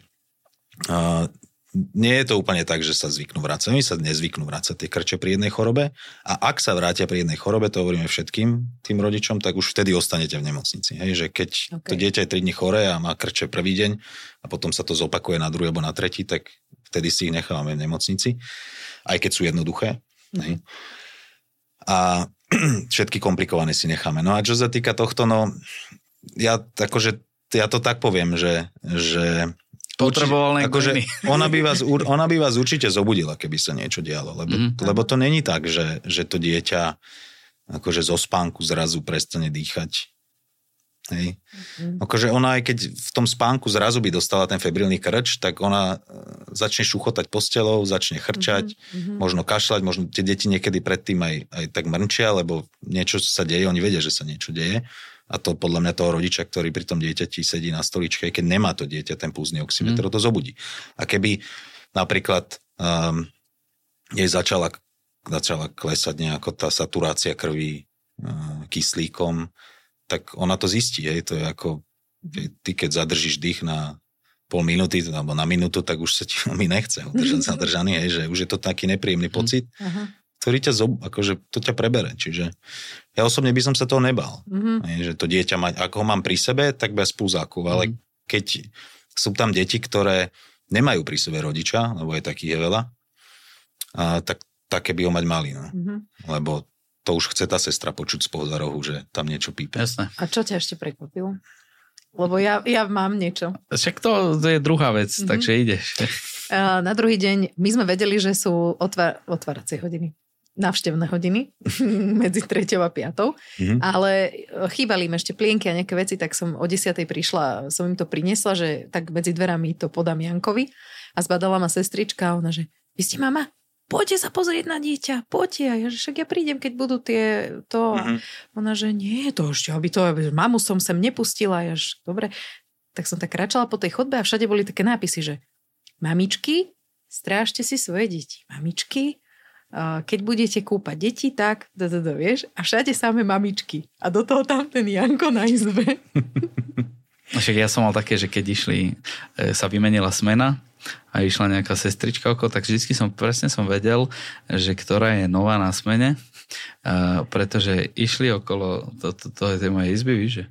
Speaker 3: nie je to úplne tak, že sa zvyknú vrácať. Oni sa nezvyknú vrácať tie krče pri jednej chorobe a ak sa vrátia pri jednej chorobe, to hovoríme všetkým tým rodičom, tak už vtedy ostanete v nemocnici. Hej, že keď to dieťa je 3 dní choré a má krče prvý deň a potom sa to zopakuje na druhý alebo na tretí, tak vtedy si ich nechávame v nemocnici, aj keď sú jednoduché. Hej. A všetky komplikované si necháme. No a čo sa týka tohto, ja to tak poviem, že
Speaker 2: potreboval
Speaker 3: akože ona by vás určite zobudila, keby sa niečo dialo, lebo to není tak, že to dieťa akože zo spánku zrazu prestane dýchať. Hej. Akože ona aj keď v tom spánku zrazu by dostala ten febrilný krč, tak ona začne šuchotať postelou, začne chrčať, možno kašľať, možno tie deti niekedy predtým aj tak mrnčia, lebo niečo sa deje, oni vedia, že sa niečo deje. A to podľa mňa toho rodiča, ktorý pri tom dieťati sedí na stoličke, keď nemá to dieťa ten pulzný oximeter, to zobudí. A keby napríklad jej začala klesať nejako tá saturácia krvi kyslíkom, tak ona to zistí. To je ako ty, keď zadržíš dých na pol minúty alebo na minútu, tak už sa ti mi nechce zadržaný, hej, že už je to taký nepríjemný pocit, ktorý ťa akože to ťa prebere. Čiže ja osobne by som sa toho nebal. Hej, že to dieťa mať, ako ho mám pri sebe, tak bez púzáku, ale keď sú tam deti, ktoré nemajú pri sebe rodiča, lebo je takých veľa, tak také by ho mať mali. No. Lebo to už chce tá sestra počuť spoza rohu, že tam niečo pípe.
Speaker 2: Jasné.
Speaker 1: A čo ťa ešte prekvapilo? Lebo ja mám niečo.
Speaker 2: Však to je druhá vec, takže ideš.
Speaker 1: Na druhý deň my sme vedeli, že sú otváracie hodiny. Návštevné hodiny medzi 3. a 5. Ale chýbali im ešte plienky a nejaké veci, tak som o 10. prišla, som im to priniesla, že tak medzi dverami to podám Jankovi a zbadala ma sestrička a ona, že vy ste mama? Poďte sa pozrieť na dieťa, poďte. A ja, že však ja prídem, keď budú to. Ona, že nie, to ešte, aby to, mamu som sem nepustila. Ja, že dobre. Tak som tak kráčala po tej chodbe a všade boli také nápisy, že mamičky, strážte si svoje deti. Mamičky, keď budete kúpať deti, tak, vieš, a všade samé mamičky. A do toho tam ten Janko na izbe.
Speaker 2: Však ja som mal také, že keď išli, sa vymenila smena, a išla nejaká sestrička okolo, tak vždycky presne som vedel, že ktorá je nová na smene, pretože išli okolo tej mojej izby, víš, že?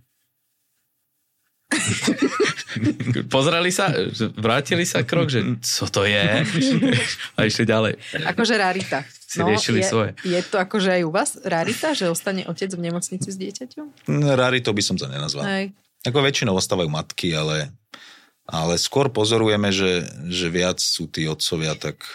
Speaker 2: Pozreli sa, vrátili sa krok, že co to je? A išli ďalej.
Speaker 1: Akože rarita.
Speaker 2: Si riešili svoje.
Speaker 1: Je to akože aj u vás rarita, že ostane otec v nemocnici s dieťaťom?
Speaker 3: Raritou by som to nenazval. Hej. Ako väčšinou ostávajú matky, ale skôr pozorujeme, že viac sú tí otcovia, tak...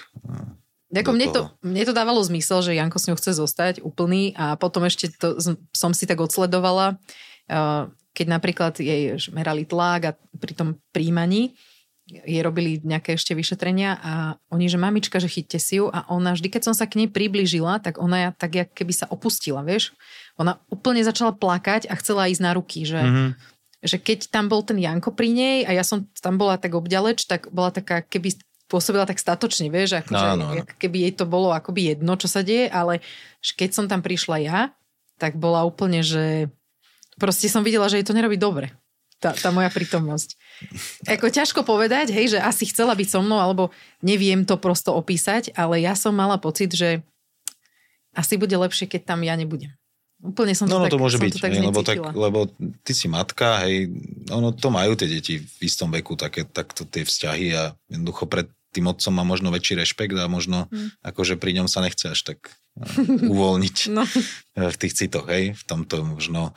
Speaker 1: Mne to dávalo zmysel, že Janko s ňou chce zostať úplný a potom ešte som si tak odsledovala, keď napríklad jej merali tlak a pri tom príjmaní jej robili nejaké ešte vyšetrenia a oni, že mamička, že chyťte si ju a ona vždy, keď som sa k nej priblížila, tak ona tak jak keby sa opustila, vieš? Ona úplne začala plakať a chcela ísť na ruky, že... že keď tam bol ten Janko pri nej a ja som tam bola tak obďaleč, tak bola taká, keby pôsobila tak statočne, vieš, akože, keby jej to bolo akoby jedno, čo sa deje, ale keď som tam prišla ja, tak bola úplne, že proste som videla, že jej to nerobí dobre. Tá moja prítomnosť. Ako ťažko povedať, hej, že asi chcela byť so mnou, alebo neviem to prosto opísať, ale ja som mala pocit, že asi bude lepšie, keď tam ja nebudem. Úplne som to tak,
Speaker 3: to môže byť,
Speaker 1: tak
Speaker 3: lebo ty si matka, hej, to majú tie deti v istom veku, takto tie vzťahy a jednoducho pred tým otcom má možno väčší rešpekt a možno akože pri ňom sa nechce až tak uvoľniť v tých citoch, hej, v tomto možno,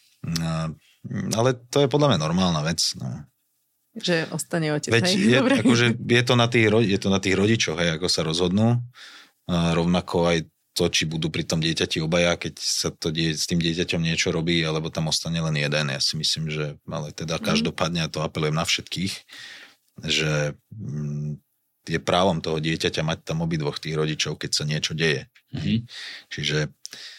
Speaker 3: ale to je podľa mňa normálna vec, no.
Speaker 1: Že ostane otec,
Speaker 3: hej, akože je to na tých rodičoch, hej, ako sa rozhodnú, rovnako aj to, či budú pri tom dieťati obaja, keď sa to s tým dieťaťom niečo robí, alebo tam ostane len jeden. Ja si myslím, že ale teda každopádne, ja to apelujem na všetkých, že je právom toho dieťaťa mať tam obidvoch tých rodičov, keď sa niečo deje. Čiže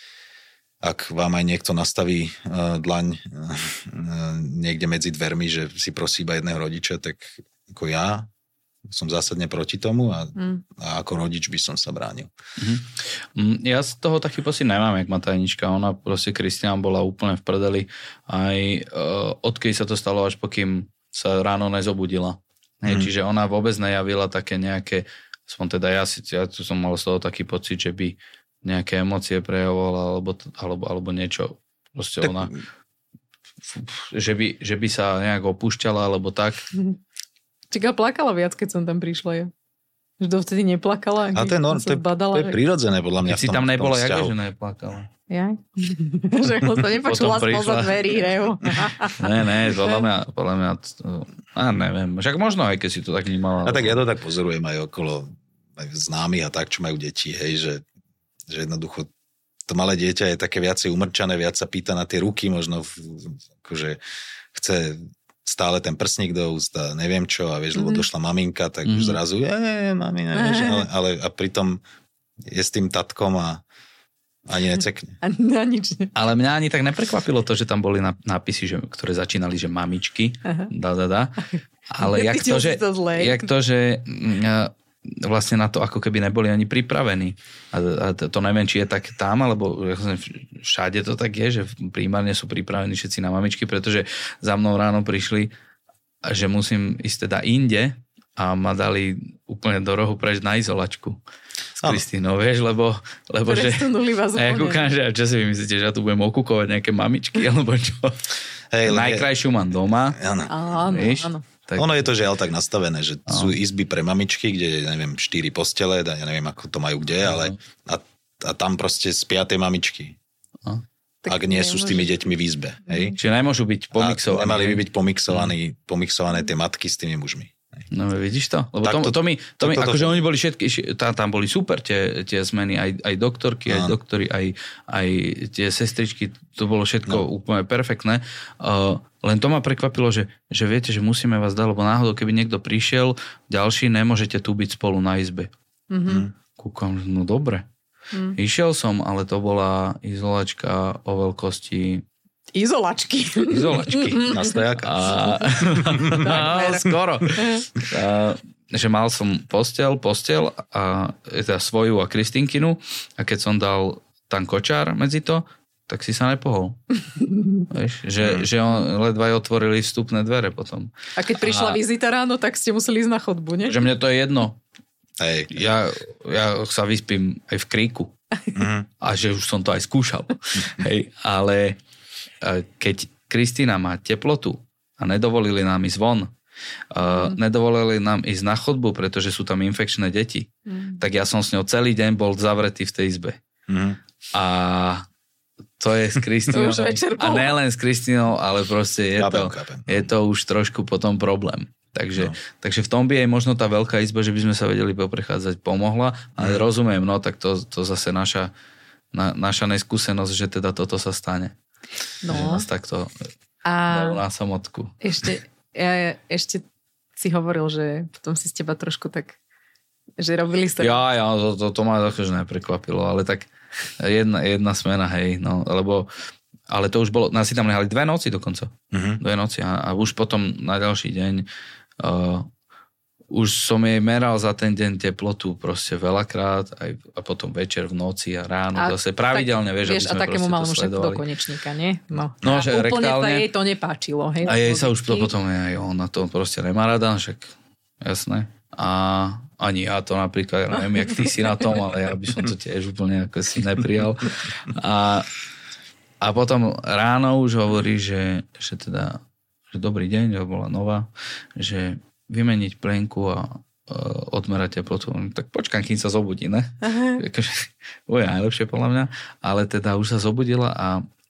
Speaker 3: ak vám aj niekto nastaví dlaň niekde medzi dvermi, že si prosí iba jedného rodiča, tak ako ja som zásadne proti tomu a ako rodič by som sa bránil.
Speaker 2: Ja z toho taký pocit nemám, jak má tajnička. Ona proste, Kristián, bola úplne v prdeli. Aj odkedy sa to stalo, až pokým sa ráno nezobudila. Čiže ona vôbec nejavila také nejaké, aspoň teda ja tu som mal z toho taký pocit, že by nejaké emócie prejavovala alebo niečo. Proste tak... ona že by sa nejak opúšťala alebo tak.
Speaker 1: Čiže plakala viac, keď som tam prišla ja. Že dovtedy neplakala.
Speaker 3: A to je prirodzené podľa mňa.
Speaker 2: Keď si tam nebola, jak že neplakala.
Speaker 1: Ja? Že som nepočula spoza dverí, rehu.
Speaker 2: Ne, podľa mňa neviem. Však možno aj keď si to tak vnímala.
Speaker 3: A tak ja to tak pozorujem aj okolo aj známych a tak, čo majú deti, hej, že jednoducho to malé dieťa je také viacej umrčané, viac sa pýta na tie ruky, možno akože chce stále ten prsník do úst a neviem čo a vieš, lebo došla maminka, tak už zrazu mami, nevieš, ale a pritom je s tým tatkom a ani necekne.
Speaker 1: Nič.
Speaker 2: Ale mňa ani tak neprekvapilo to, že tam boli nápisy, ktoré začínali, že mamičky, ale jak to, že vlastne na to ako keby neboli ani pripravení. A to neviem, či je tak tam, alebo všade to tak je, že primárne sú pripravení všetci na mamičky, pretože za mnou ráno prišli že musím ísť teda inde a ma dali úplne do rohu preč na izolačku s Kristínou, vieš, lebo že...
Speaker 1: Vás
Speaker 2: a ja kúkam, že čo si vy myslíte, že ja tu budem okúkovať nejaké mamičky, alebo čo? Najkrajšiu mám doma.
Speaker 1: Áno.
Speaker 3: Tak... Ono je to žiaľ tak nastavené, že sú izby pre mamičky, kde, neviem, 4 postele, ja neviem, ako to majú kde, ale a tam proste spia tie mamičky. Ak nie sú s tými deťmi v izbe. Hej?
Speaker 2: Čiže nemôžu byť pomixované.
Speaker 3: Nemali by byť pomixované tie matky s tými mužmi.
Speaker 2: No vidíš to? Lebo to mi akože oni boli všetky, tam boli super tie zmeny, aj doktorky, aj doktori, aj tie sestričky, to bolo všetko úplne perfektné. Len to ma prekvapilo, že viete, že musíme vás dať, lebo náhodou, keby niekto prišiel, ďalší, nemôžete tu byť spolu na izbe. Kúkam, no dobre. Išiel som, ale to bola izolačka o veľkosti...
Speaker 1: Izolačky.
Speaker 3: Na stojáka.
Speaker 2: Skoro. Že mal som postel a teda svoju a Kristínkinu a keď som dal tam kočár medzi to, tak si sa nepohol. Vieš, že on ledva otvorili vstupné dvere potom.
Speaker 1: A keď prišla vizita ráno, tak ste museli ísť na chodbu, nie?
Speaker 2: Že mne to je jedno. Hej. Ja sa vyspím aj v kríku. A že už som to aj skúšal. Hej, ale keď Kristína má teplotu a nedovolili nám ísť von, nedovolili nám ísť na chodbu, pretože sú tam infekčné deti, tak ja som s ňou celý deň bol zavretý v tej izbe. A to je s Kristínou. A nelen s Kristínou, ale proste je to už trošku potom problém. Takže v tom by aj možno tá veľká izba, že by sme sa vedeli poprechádzať, pomohla, ale rozumiem, no tak to zase naša neskúsenosť, že teda toto sa stane. No. Že nás takto na samotku.
Speaker 1: Ešte si hovoril, že potom si z teba trošku tak, že robili sa...
Speaker 2: Ja, to ma akože neprekvapilo, ale tak jedna smena, hej, no, ale to už bolo, nás si tam nehali 2 noci dokonca. 2 noci a už potom na ďalší deň už som jej meral za ten deň teplotu proste veľakrát a potom večer v noci a ráno zase pravidelne, vieš,
Speaker 1: a takému malému všetko do konečníka, nie? No
Speaker 2: že
Speaker 1: úplne
Speaker 2: rektálne,
Speaker 1: sa jej to nepáčilo. Hej,
Speaker 2: a jej sa už to potom aj ona to proste nemá rada, však jasné. A ani ja to napríklad, ja neviem, jak ty si na tom, ale ja by som to tiež úplne ako si neprijal. A potom ráno už hovorí, že teda, že dobrý deň, že bola nová, že vymeniť plenku a odmerať teplotu. Tak počkám, kým sa zobudí, ne? Bude najlepšie podľa mňa, ale teda už sa zobudila a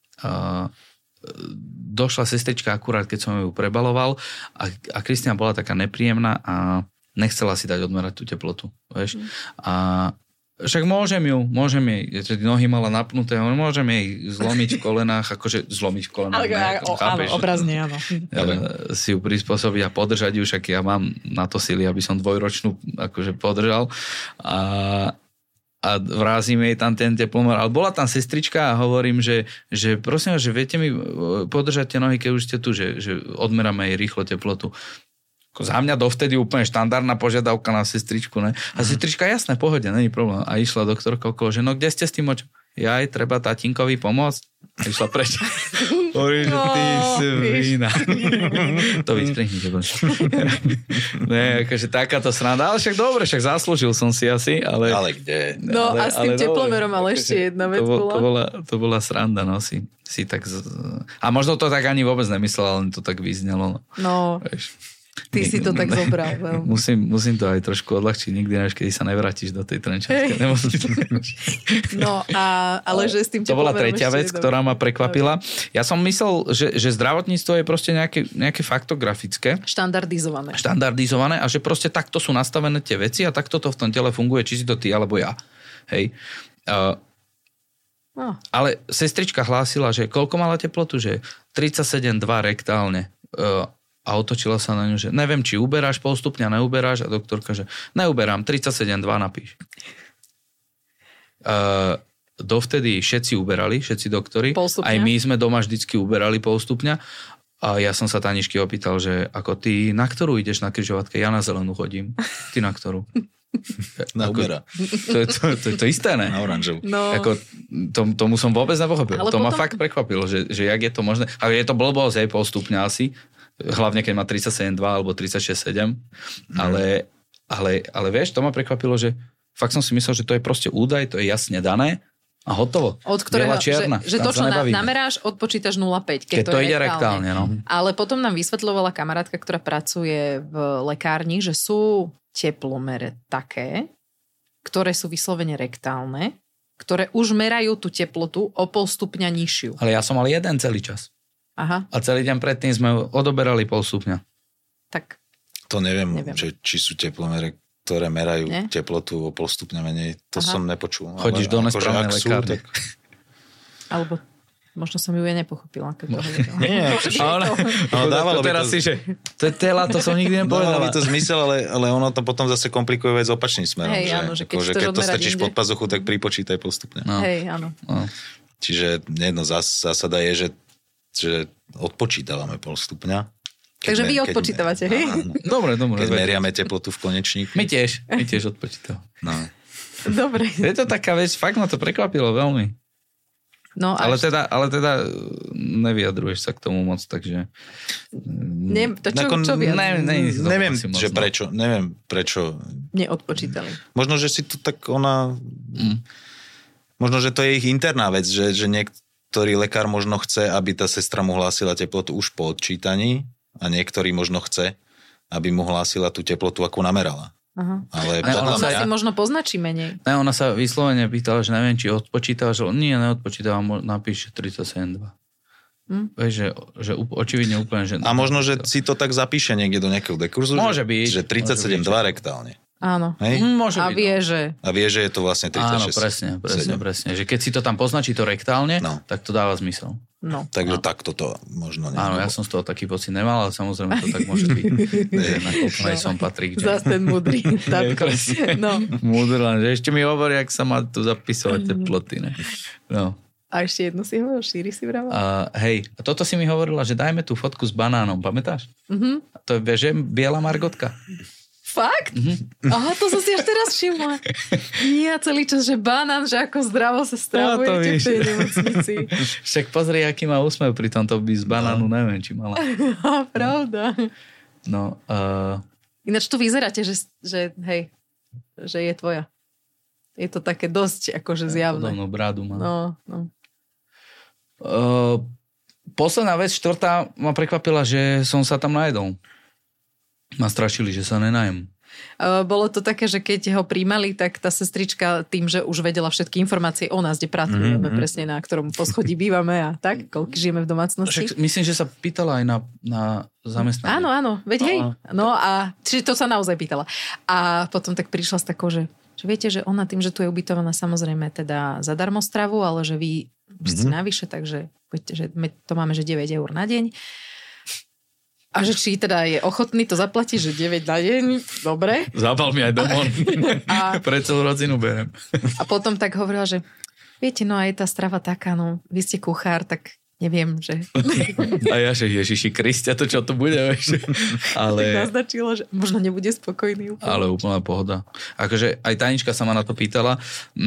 Speaker 2: došla sestrička akurát, keď som ju prebaloval a Kristína bola taká nepríjemná a nechcela si dať odmerať tú teplotu, vieš. A však môžem jej, nohy mala napnuté, môžem jej zlomiť v kolenách, akože zlomiť v kolenách.
Speaker 1: Áno, obrazne, áno.
Speaker 2: Si ju prispôsobiť a podržať ju, však ja mám na to sily, aby som 2-ročnú akože podržal a vrázim jej tam ten teplomer. Ale bola tam sestrička a hovorím, že prosím vás, že viete mi podržať tie nohy, keď už ste tu, že odmeráme jej rýchlo teplotu. Za mňa dovtedy úplne štandardná požiadavka na sestričku, ne? A sestrička, jasné, pohode, není problém. A išla doktorka okolo, že no kde ste s tým očom? Jaj, treba tatínkovi pomôcť. Išla preč. Hovorí, že ty svína. To vystrihnite. Ne, akože takáto sranda. Ale však dobre, však zaslúžil som si asi, ale...
Speaker 3: Ale kde?
Speaker 1: No a s tým teplomerom, ale ešte jedna vec bola.
Speaker 2: To bola sranda, no si tak... A možno to tak ani vôbec nemyslela, len to tak vyznelo.
Speaker 1: No. Ty si to tak zobral.
Speaker 2: Musím to aj trošku odľahčiť. Nikdy nevieš, kedy sa nevrátiš do tej trenčianskej nemocnice.
Speaker 1: No, ale že s tým
Speaker 2: to bola tretia vec, ktorá ma prekvapila. Ja som myslel, že zdravotníctvo je proste nejaké faktografické. Štandardizované a že proste takto sú nastavené tie veci a takto to v tom tele funguje, či si to ty alebo ja. Hej. Ale sestrička hlásila, že koľko mala teplotu? Že 37,2 rektálne. A otočila sa na ňu, že neviem, či uberáš pol stupňa, neuberáš. A doktorka, že neuberám, 37,2 napíš. Dovtedy všetci uberali, všetci doktori. Aj my sme doma vždycky uberali pol stupňa. A ja som sa Tanišky opýtal, že ako ty na ktorú ideš na križovatke? Ja na zelenú chodím. Ty na ktorú?
Speaker 3: Na ubera.
Speaker 2: To je to isté, ne?
Speaker 3: Na oranžovú.
Speaker 1: No.
Speaker 2: Tomu som vôbec nepochopil.
Speaker 1: Ale
Speaker 2: to ma fakt prekvapilo, že jak je to možné. Ale je to blbosť, aj pol stupňa asi. hlavne keď má 37,2 alebo 36,7, ale vieš, to ma prekvapilo, že fakt som si myslel, že to je proste údaj, to je jasne dané a hotovo.
Speaker 1: Od ktorého, že to, čo nameráš, odpočítaš 0,5, keď to ide rektálne.
Speaker 2: No.
Speaker 1: Ale potom nám vysvetľovala kamarátka, ktorá pracuje v lekárni, že sú teplomere také, ktoré sú vyslovene rektálne, ktoré už merajú tú teplotu o 0,5 stupňa nižšiu.
Speaker 2: Ale ja som mal jeden celý čas.
Speaker 1: Aha.
Speaker 2: A celý deň predtým sme odoberali 0,5 stupňa.
Speaker 1: Tak.
Speaker 3: To neviem. Či sú teplomere, ktoré merajú teplotu o 0,5 stupňa menej. To som nepočul.
Speaker 2: Chodíš do nesprávnej lekárne.
Speaker 1: Alebo možno som ju nepochopila.
Speaker 3: Nie, dávalo by
Speaker 2: teraz si, že to je tela, to som nikdy nepovedala.
Speaker 3: Dávalo by to zmysel, ale ono to potom zase komplikuje vec opačným smerom.
Speaker 1: Hej, áno, že keď
Speaker 3: to stačíš pod pazuchu, tak pripočítaj 0,5 stupňa.
Speaker 1: No. Hej, áno.
Speaker 3: No. Čiže jedno zásada je, že odpočítavame 0,5 stupňa.
Speaker 1: Takže vy odpočítavate, hej?
Speaker 2: Dobre.
Speaker 3: Keď meriame teplotu v konečníku.
Speaker 2: My tiež odpočítavame.
Speaker 3: No.
Speaker 1: Dobre.
Speaker 2: Je to taká vec, fakt ma to prekvapilo veľmi.
Speaker 1: No,
Speaker 2: ale teda nevyjadruješ sa k tomu moc, takže...
Speaker 3: Neviem, že prečo. Neviem, prečo...
Speaker 1: Neodpočítali.
Speaker 3: Možno, že si to tak ona... Možno, že to je ich interná vec, že niektorý lekár možno chce, aby tá sestra mu hlásila teplotu už po odčítaní a niektorý možno chce, aby mu hlásila tú teplotu, akú namerala.
Speaker 1: Aha.
Speaker 3: Ale
Speaker 1: ona si možno poznačí menej.
Speaker 2: Ne, ona sa vyslovene pýtala, že neviem, či odpočítava, že nie, neodpočítava, napíše 37,2. Vieš, že očividne úplne, že...
Speaker 3: A možno, že si to tak zapíše niekde do nejakého dekurzu,
Speaker 2: môže byť,
Speaker 3: že 37,2 rektálne.
Speaker 1: Áno.
Speaker 3: Hej?
Speaker 2: Môže byť.
Speaker 3: A vie, že je to vlastne 36.
Speaker 2: Áno, presne. Že keď si to tam poznačí to rektálne, tak to dáva zmysel.
Speaker 1: No.
Speaker 3: Takže takto to možno nie.
Speaker 2: Áno, ja som z toho taký pocit nemal, ale samozrejme to tak môže byť. Som Patrik.
Speaker 1: Zas ten múdry tatko. No.
Speaker 2: Múdry, že ešte mi hovorí, jak sa má tu zapisovať teploty. Ne? No.
Speaker 1: A ešte jednu si hovoril, šíri si vravel?
Speaker 2: Hej, a toto si mi hovorila, že dajme tú fotku s banánom, pamätáš? A to je, že biela margotka.
Speaker 1: Fakt? Aha, to som si až teraz všimla. Nie, celý čas, že banán, že ako zdravo sa stravujete v tej nemocnici.
Speaker 2: Však pozri, aký má úsmev pri tomto by z banánu, neviem, či mala.
Speaker 1: Pravda.
Speaker 2: No,
Speaker 1: ináč tu vyzeráte, že hej, že je tvoja. Je to také dosť akože zjavné.
Speaker 2: Podobnú brádu má.
Speaker 1: No.
Speaker 2: Posledná vec, štvrtá, ma prekvapila, že som sa tam najedol. Ma strašili, že sa nenajem.
Speaker 1: Bolo to také, že keď ho príjmali, tak tá sestrička tým, že už vedela všetky informácie o nás, kde pracujeme, presne na ktorom poschodí bývame a tak, koľko žijeme v domácnosti.
Speaker 2: Myslím, že sa pýtala aj na zamestnanie.
Speaker 1: Áno, veď hej. No a čiže to sa naozaj pýtala. A potom tak prišla s takou, že viete, že ona tým, že tu je ubytovaná samozrejme teda zadarmo stravu, ale že vy ste navyše, takže že my to máme, že 9 eur na deň. A že či teda je ochotný to zaplatiť, že 9 na deň, dobre.
Speaker 2: Zabal mi aj domov. Pre celú rodinu berem.
Speaker 1: A potom tak hovorila, že viete, no a je tá strava taká, no vy ste kuchár, tak neviem, že...
Speaker 2: A ja, že Ježiši Kristia, to čo to bude, vieš. Ale...
Speaker 1: Tak naznačilo, že možno nebude spokojný. Úplne.
Speaker 2: Ale úplná pohoda. Akože aj Tanička sa ma na to pýtala.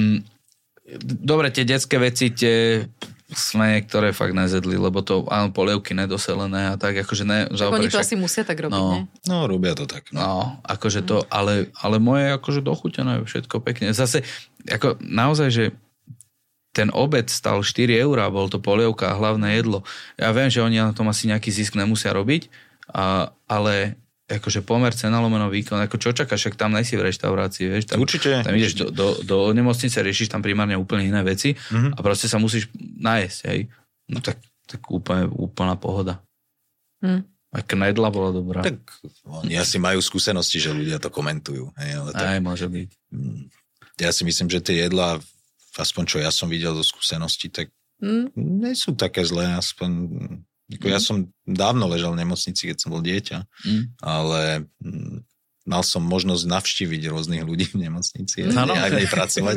Speaker 2: Dobre, tie detské veci, tie... sme niektoré fakt nezedli, lebo to áno, polievky nedoselené a tak, akože ne...
Speaker 1: Tak oni to asi musia tak robiť, ne?
Speaker 3: No, robia to tak.
Speaker 2: No, akože to, ale moje akože dochutené, všetko pekne. Zase, ako naozaj, že ten obed stal 4 eurá, bol to polievka a hlavné jedlo. Ja viem, že oni na tom asi nejaký zisk nemusia robiť, ale akože pomer cena lomeno výkon, ako čo čakáš, však tam nejsi v reštaurácii, vieš, tam,
Speaker 3: určite.
Speaker 2: Tam ideš do nemocnice, riešiš tam primárne úplne iné veci a proste sa musíš nájsť, hej. No tak úplná pohoda. Aj knedla bola dobrá.
Speaker 3: Tak oni asi majú skúsenosti, že ľudia to komentujú. Hej, ale tak,
Speaker 2: aj, môže byť.
Speaker 3: Ja si myslím, že tie jedlá, aspoň čo ja som videl zo skúseností, tak nie sú také zlé, aspoň... Ja som dávno ležal v nemocnici, keď som bol dieťa, ale mal som možnosť navštíviť rôznych ľudí v nemocnici a aj v nej pracovať.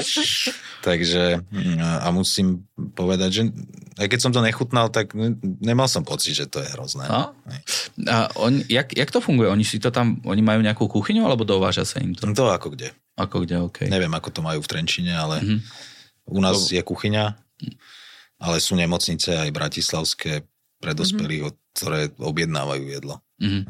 Speaker 3: Takže a musím povedať, že aj keď som to nechutnal, tak nemal som pocit, že to je hrozné.
Speaker 2: A jak to funguje? Oni majú nejakú kuchyňu alebo dováža sa im to?
Speaker 3: To ako kde.
Speaker 2: Ako kde, okej.
Speaker 3: Neviem, ako to majú v Trenčíne, ale u nás je kuchyňa, ale sú nemocnice aj bratislavské, pre dospelých, ktoré objednávajú jedlo.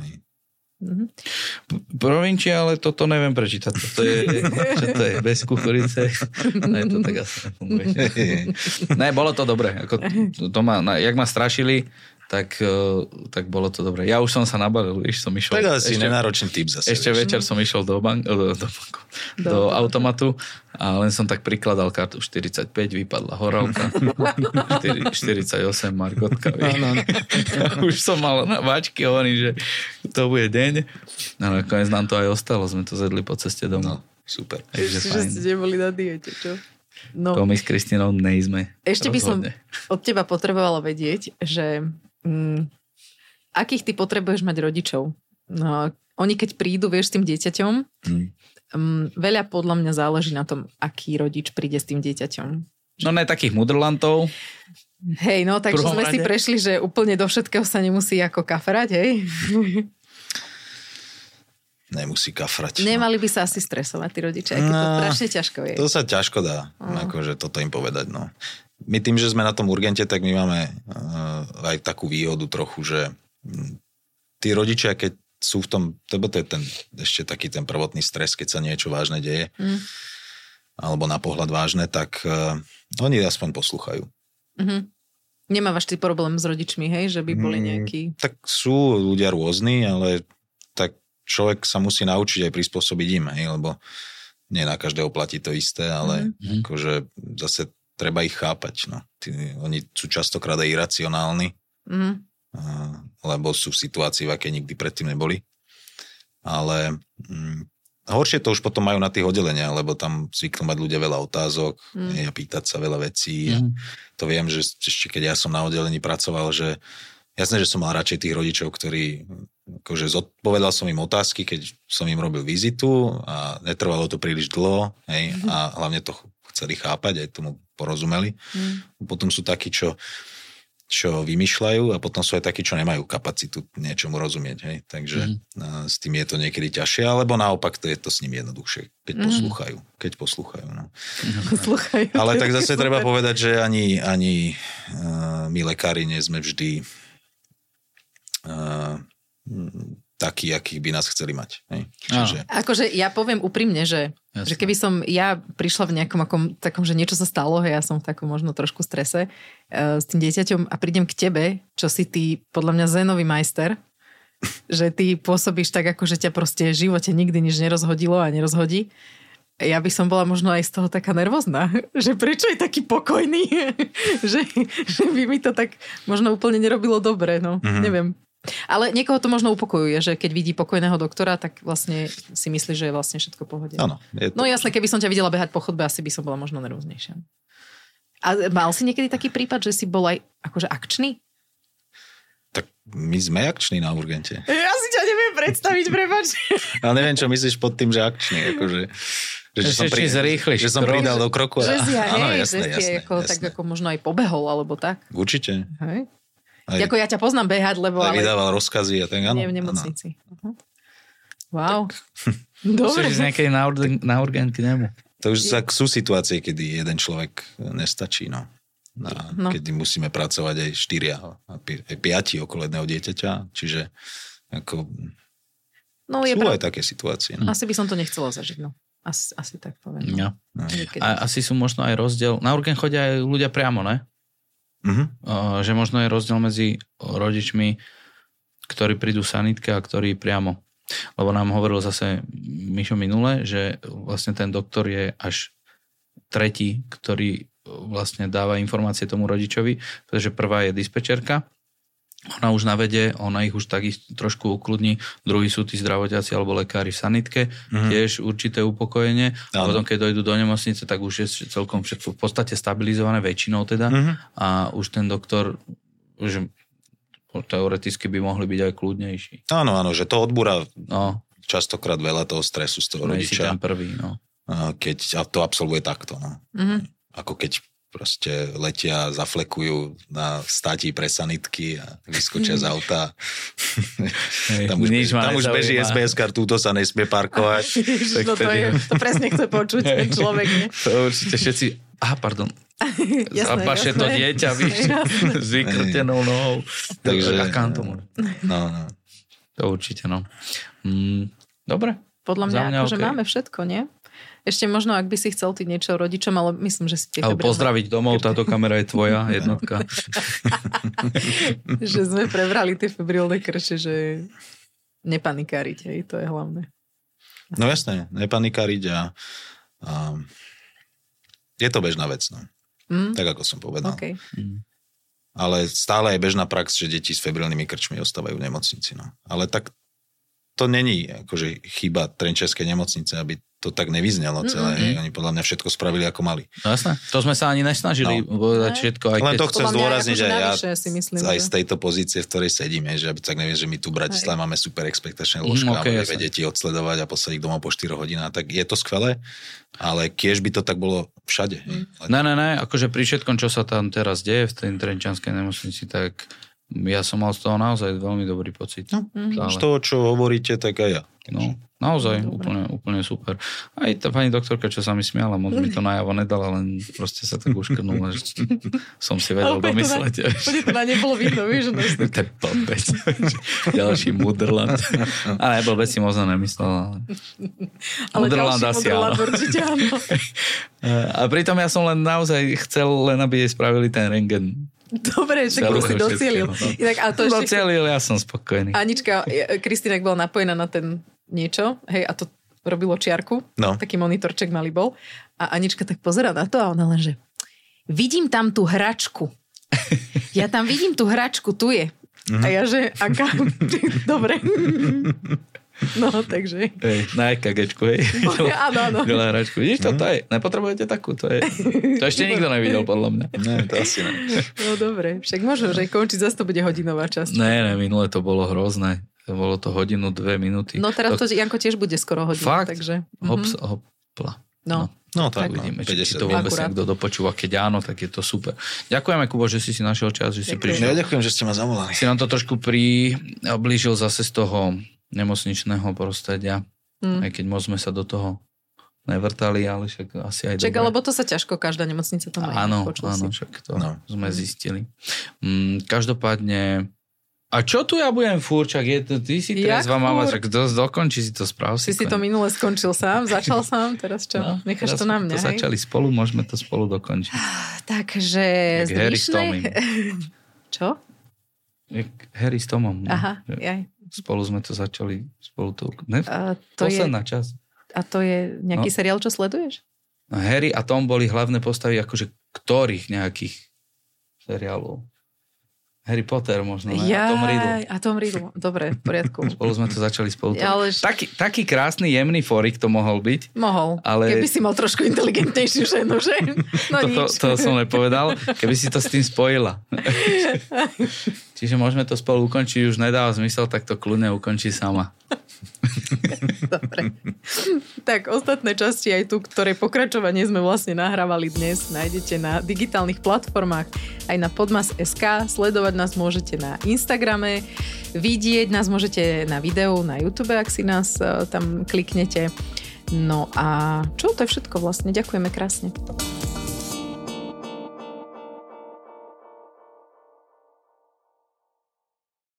Speaker 2: Provinčia, ale toto neviem prečítať. Čo to je bez kukurice? Ne, to tak asi nefunguje. Ne, bolo to dobré. Jak ma strašili, tak bolo to dobré. Ja už som sa nabalil, som išiel.
Speaker 3: Tak asi nenáročný typ zase.
Speaker 2: Ešte večer som išiel do automatu a len som tak prikladal kartu 45, vypadla horálka. 48 margotka. Už som mal na váčky, hovorím, že to bude deň. A nakoniec nám to aj ostalo, sme to zjedli po ceste domov.
Speaker 3: No, super.
Speaker 1: Ešte, že ste neboli na diete, čo? No.
Speaker 2: To my s Kristinou nejsme.
Speaker 1: Ešte by som od teba potrebovala vedieť, že akých ty potrebuješ mať rodičov. No, oni keď prídu, vieš, s tým dieťaťom, veľa podľa mňa záleží na tom, aký rodič príde s tým dieťaťom.
Speaker 2: No ne takých mudrlantov.
Speaker 1: Hej, no takže sme si prešli, že úplne do všetkého sa nemusí ako kafrať, hej?
Speaker 3: Nemusí kafrať.
Speaker 1: Nemali by sa asi stresovať tí rodičia, keď to strašne ťažko je.
Speaker 3: To sa ťažko dá, akože toto im povedať, no. My tým, že sme na tom urgente, tak my máme aj takú výhodu trochu, že tí rodičia, keď sú v tom, to je ešte taký ten prvotný stres, keď sa niečo vážne deje, alebo na pohľad vážne, tak oni aspoň poslúchajú.
Speaker 1: Nemávaš ty problém s rodičmi, hej, že by boli nejakí...
Speaker 3: Tak sú ľudia rôzni, ale tak človek sa musí naučiť aj prispôsobiť im, hej, lebo nie na každého platí to isté, ale akože zase treba ich chápať. No. Oni sú častokrát aj iracionálni, lebo sú v situácii, v akej nikdy predtým neboli. Ale horšie to už potom majú na tých oddeleniach, lebo tam zvyknú mať ľudia veľa otázok a pýtať sa veľa vecí. A to viem, že ešte keď ja som na oddelení pracoval, že jasné, že som mal radšej tých rodičov, ktorí akože zodpovedal som im otázky, keď som im robil vizitu a netrvalo to príliš dlho, hej, a hlavne to chceli chápať, aj tomu porozumeli. Potom sú takí, čo vymýšľajú a potom sú aj takí, čo nemajú kapacitu niečomu rozumieť. Hej. Takže s tým je to niekedy ťažšie, alebo naopak to je to s nimi jednoduchšie, keď poslúchajú. No. Ale tak zase treba povedať, že ani my lekári nie sme vždy takí, akých by nás chceli mať. Hej. Čiže...
Speaker 1: Akože ja poviem úprimne, že keby som ja prišla v nejakom takom, že niečo sa stalo, hej, ja som v takom možno trošku strese s tým dieťaťom a prídem k tebe, čo si ty podľa mňa zénový majster, že ty pôsobíš tak, ako že ťa proste v živote nikdy nič nerozhodilo a nerozhodí. Ja by som bola možno aj z toho taká nervózna, že prečo je taký pokojný, že by mi to tak možno úplne nerobilo dobre, no, neviem. Ale niekoho to možno upokojuje, že keď vidí pokojného doktora, tak vlastne si myslí, že je vlastne všetko v pohode.
Speaker 3: Áno.
Speaker 1: No jasne, keby som ťa videla behať po chodbe, asi by som bola možno nervóznejšia. A mal si niekedy taký prípad, že si bol aj akože akčný?
Speaker 3: Tak my sme akční na urgente.
Speaker 1: Ja si ťa neviem predstaviť, prepáč.
Speaker 3: Ale neviem, čo myslíš pod tým, že akčný. Akože, že som pridal do kroku.
Speaker 1: Že si jasné. Tak ako možno aj pobehol, alebo tak.
Speaker 3: Určite.
Speaker 1: Hej. Ako ja ťa poznám behať, lebo...
Speaker 3: Aj vydával rozkazy a tak, áno.
Speaker 1: Nie v nemocnici. Wow. Dobre.
Speaker 2: Musíš z nejakej na urgent k nemu.
Speaker 3: To už sú situácie, kedy jeden človek nestačí, no. Kedy musíme pracovať aj 4 aj 5 okolo jedného dieťaťa, čiže ako...
Speaker 1: No,
Speaker 3: sú aj také situácie. No.
Speaker 1: Asi by som to nechcela zažiť, no. Asi tak poviem.
Speaker 2: No. A asi sú možno aj rozdiel. Na urgent chodia aj ľudia priamo, ne? Že možno je rozdiel medzi rodičmi, ktorí prídu sanitke a ktorí priamo. Lebo nám hovoril zase Mišo minule, že vlastne ten doktor je až tretí, ktorý vlastne dáva informácie tomu rodičovi, pretože prvá je dispečerka, ona už navede, ona ich už tak trošku ukludní, druhí sú tí zdravotiaci alebo lekári v sanitke, tiež určité upokojenie, a potom keď dojdú do nemocnice, tak už je celkom všetko v podstate stabilizované väčšinou teda a už ten doktor už teoreticky by mohli byť aj kľudnejší.
Speaker 3: Áno, že to odbúra častokrát veľa toho stresu z toho rodiča.
Speaker 2: Ten prvý,
Speaker 3: keď to absolvuje takto, no. Ako keď proste letia, zaflekujú na státi pre sanitky a vyskočia z auta. Tam už beží SBS kar, túto sa nesmie parkovať.
Speaker 1: To presne chce počuť ten človek. Ne?
Speaker 2: To určite všetci... pardon. Zapaše to dieťa, víš, s vykrtenou nohou.
Speaker 3: Takže...
Speaker 2: No. To určite, no. Dobre.
Speaker 1: Podľa mňa akože máme všetko, nie? Ešte možno, ak by si chcel ty niečo rodičom, ale myslím, že si tie
Speaker 2: febrilné... pozdraviť domov, táto kamera je tvoja, jednotka.
Speaker 1: Že sme prebrali tie febrilné krče, že nepanikáriť, hej, to je hlavné.
Speaker 3: No jasné, nepanikáriť a je to bežná vec, no. Tak, ako som povedal.
Speaker 1: Okay.
Speaker 3: Ale stále je bežná prax, že deti s febrilnými krčmi ostávajú v nemocnici, no. Ale tak to není akože chyba Trenčianskej nemocnice, aby to tak nevyznelo celé. Oni podľa mňa všetko spravili ako mali.
Speaker 2: No jasné, to sme sa ani nesnažili povedať všetko. Aj
Speaker 3: len to chcem zdôrazniť, že ja
Speaker 1: myslím,
Speaker 3: aj z tejto pozície, v ktorej sedíme, že aby tak nevieš, že my tu v Bratislave máme super expektačné lôžka a budeme deti odsledovať a poslať ich domov po 4 hodinách, tak je to skvelé, ale kiež by to tak bolo všade.
Speaker 2: Ne, akože pri všetkom, čo sa tam teraz deje v tej Trenčianskej nemocnici, tak ja som mal z toho naozaj veľmi dobrý pocit.
Speaker 3: No, z toho, čo hovoríte, tak aj ja.
Speaker 2: No, naozaj, úplne super. Aj tá pani doktorka, čo sa mi smiala, moc mi to najavo nedala, len proste sa tak uškrnula, že som si vedel domysleť.
Speaker 1: Úplne to na nebolo vidno, vieš?
Speaker 2: To je blbec. Ďalší Mudrland. Ale blbec si možno nemyslel.
Speaker 1: Ale Mudrland asi áno. Určite áno.
Speaker 2: A pritom ja som len naozaj chcel, len aby jej spravili ten rentgen.
Speaker 1: Dobre, však to si docielil.
Speaker 2: Docielil, ja som spokojný.
Speaker 1: Anička, Kristína bola napojená na ten niečo, hej, a to robilo čiarku. No. Taký monitorček malý bol. A Anička tak pozerá na to a ona len, že vidím tam tú hračku. Ja tam vidím tú hračku, tu je. A ja, že aká? Dobre. No, takže...
Speaker 2: Na EKGčku, hej.
Speaker 1: Áno.
Speaker 2: Hračku. Vidíš, to je. Nepotrebujete takú, to je. To ešte nikto nevidel, podľa mňa.
Speaker 3: Ne, to asi ne.
Speaker 1: No, dobre. Však možno, že končiť, zase to bude hodinová časť.
Speaker 2: Ne, minule to bolo hrozné. Bolo to 1 hodinu, 2 minúty.
Speaker 1: No, teraz to Janko tiež bude skoro hodinu.
Speaker 2: Fakt?
Speaker 1: Takže...
Speaker 2: Hopla.
Speaker 3: No tak
Speaker 2: uvidíme, či to vôbec niekto dopočúva. Keď áno, tak je to super. Ďakujeme, Kubo, že si našiel čas, že si prišiel.
Speaker 3: Ja ďakujem, že ste ma zavolali.
Speaker 2: Si nám to trošku priblížil zase z toho nemocničného prostredia. Aj keď moc sme sa do toho nevrtali, ale však asi aj
Speaker 1: dobre. Lebo to sa ťažko, každá nemocnica to má.
Speaker 2: Áno, však to sme zistili. Každopádne, a čo tu ja budem fúrčak? Ty si teraz vám však dokončí si to správ.
Speaker 1: Si to minule skončil sám, začal sám, teraz čo? Necháš to na mňa,
Speaker 2: hej? Začali spolu, môžeme to spolu dokončiť.
Speaker 1: Takže zvyšné... Čo?
Speaker 2: Harry s Tomom.
Speaker 1: Aha, jaj.
Speaker 2: Spolu sme to začali, posledná časť.
Speaker 1: A to je nejaký seriál, čo sleduješ?
Speaker 2: Harry a Tom boli hlavné postavy, akože ktorých nejakých seriálov? Harry Potter možno, ne?
Speaker 1: A Tom Riddle. Dobre, v poriadku.
Speaker 2: Spolu sme to začali spolu. Taký krásny, jemný forik to mohol byť.
Speaker 1: Mohol. Ale... Keby si mal trošku inteligentnejšiu ženu, že? No
Speaker 2: to som nepovedal. Keby si to s tým spojila. Čiže môžeme to spolu ukončiť, už nedáva zmysel, tak to kľudne ukončí sama.
Speaker 1: Dobre. Tak ostatné časti aj tu, ktoré pokračovanie sme vlastne nahrávali dnes, nájdete na digitálnych platformách aj na podmas.sk. Sledovať nás môžete na Instagrame, vidieť nás môžete na videu na YouTube, ak si nás tam kliknete. No a čo? To je všetko vlastne. Ďakujeme krásne.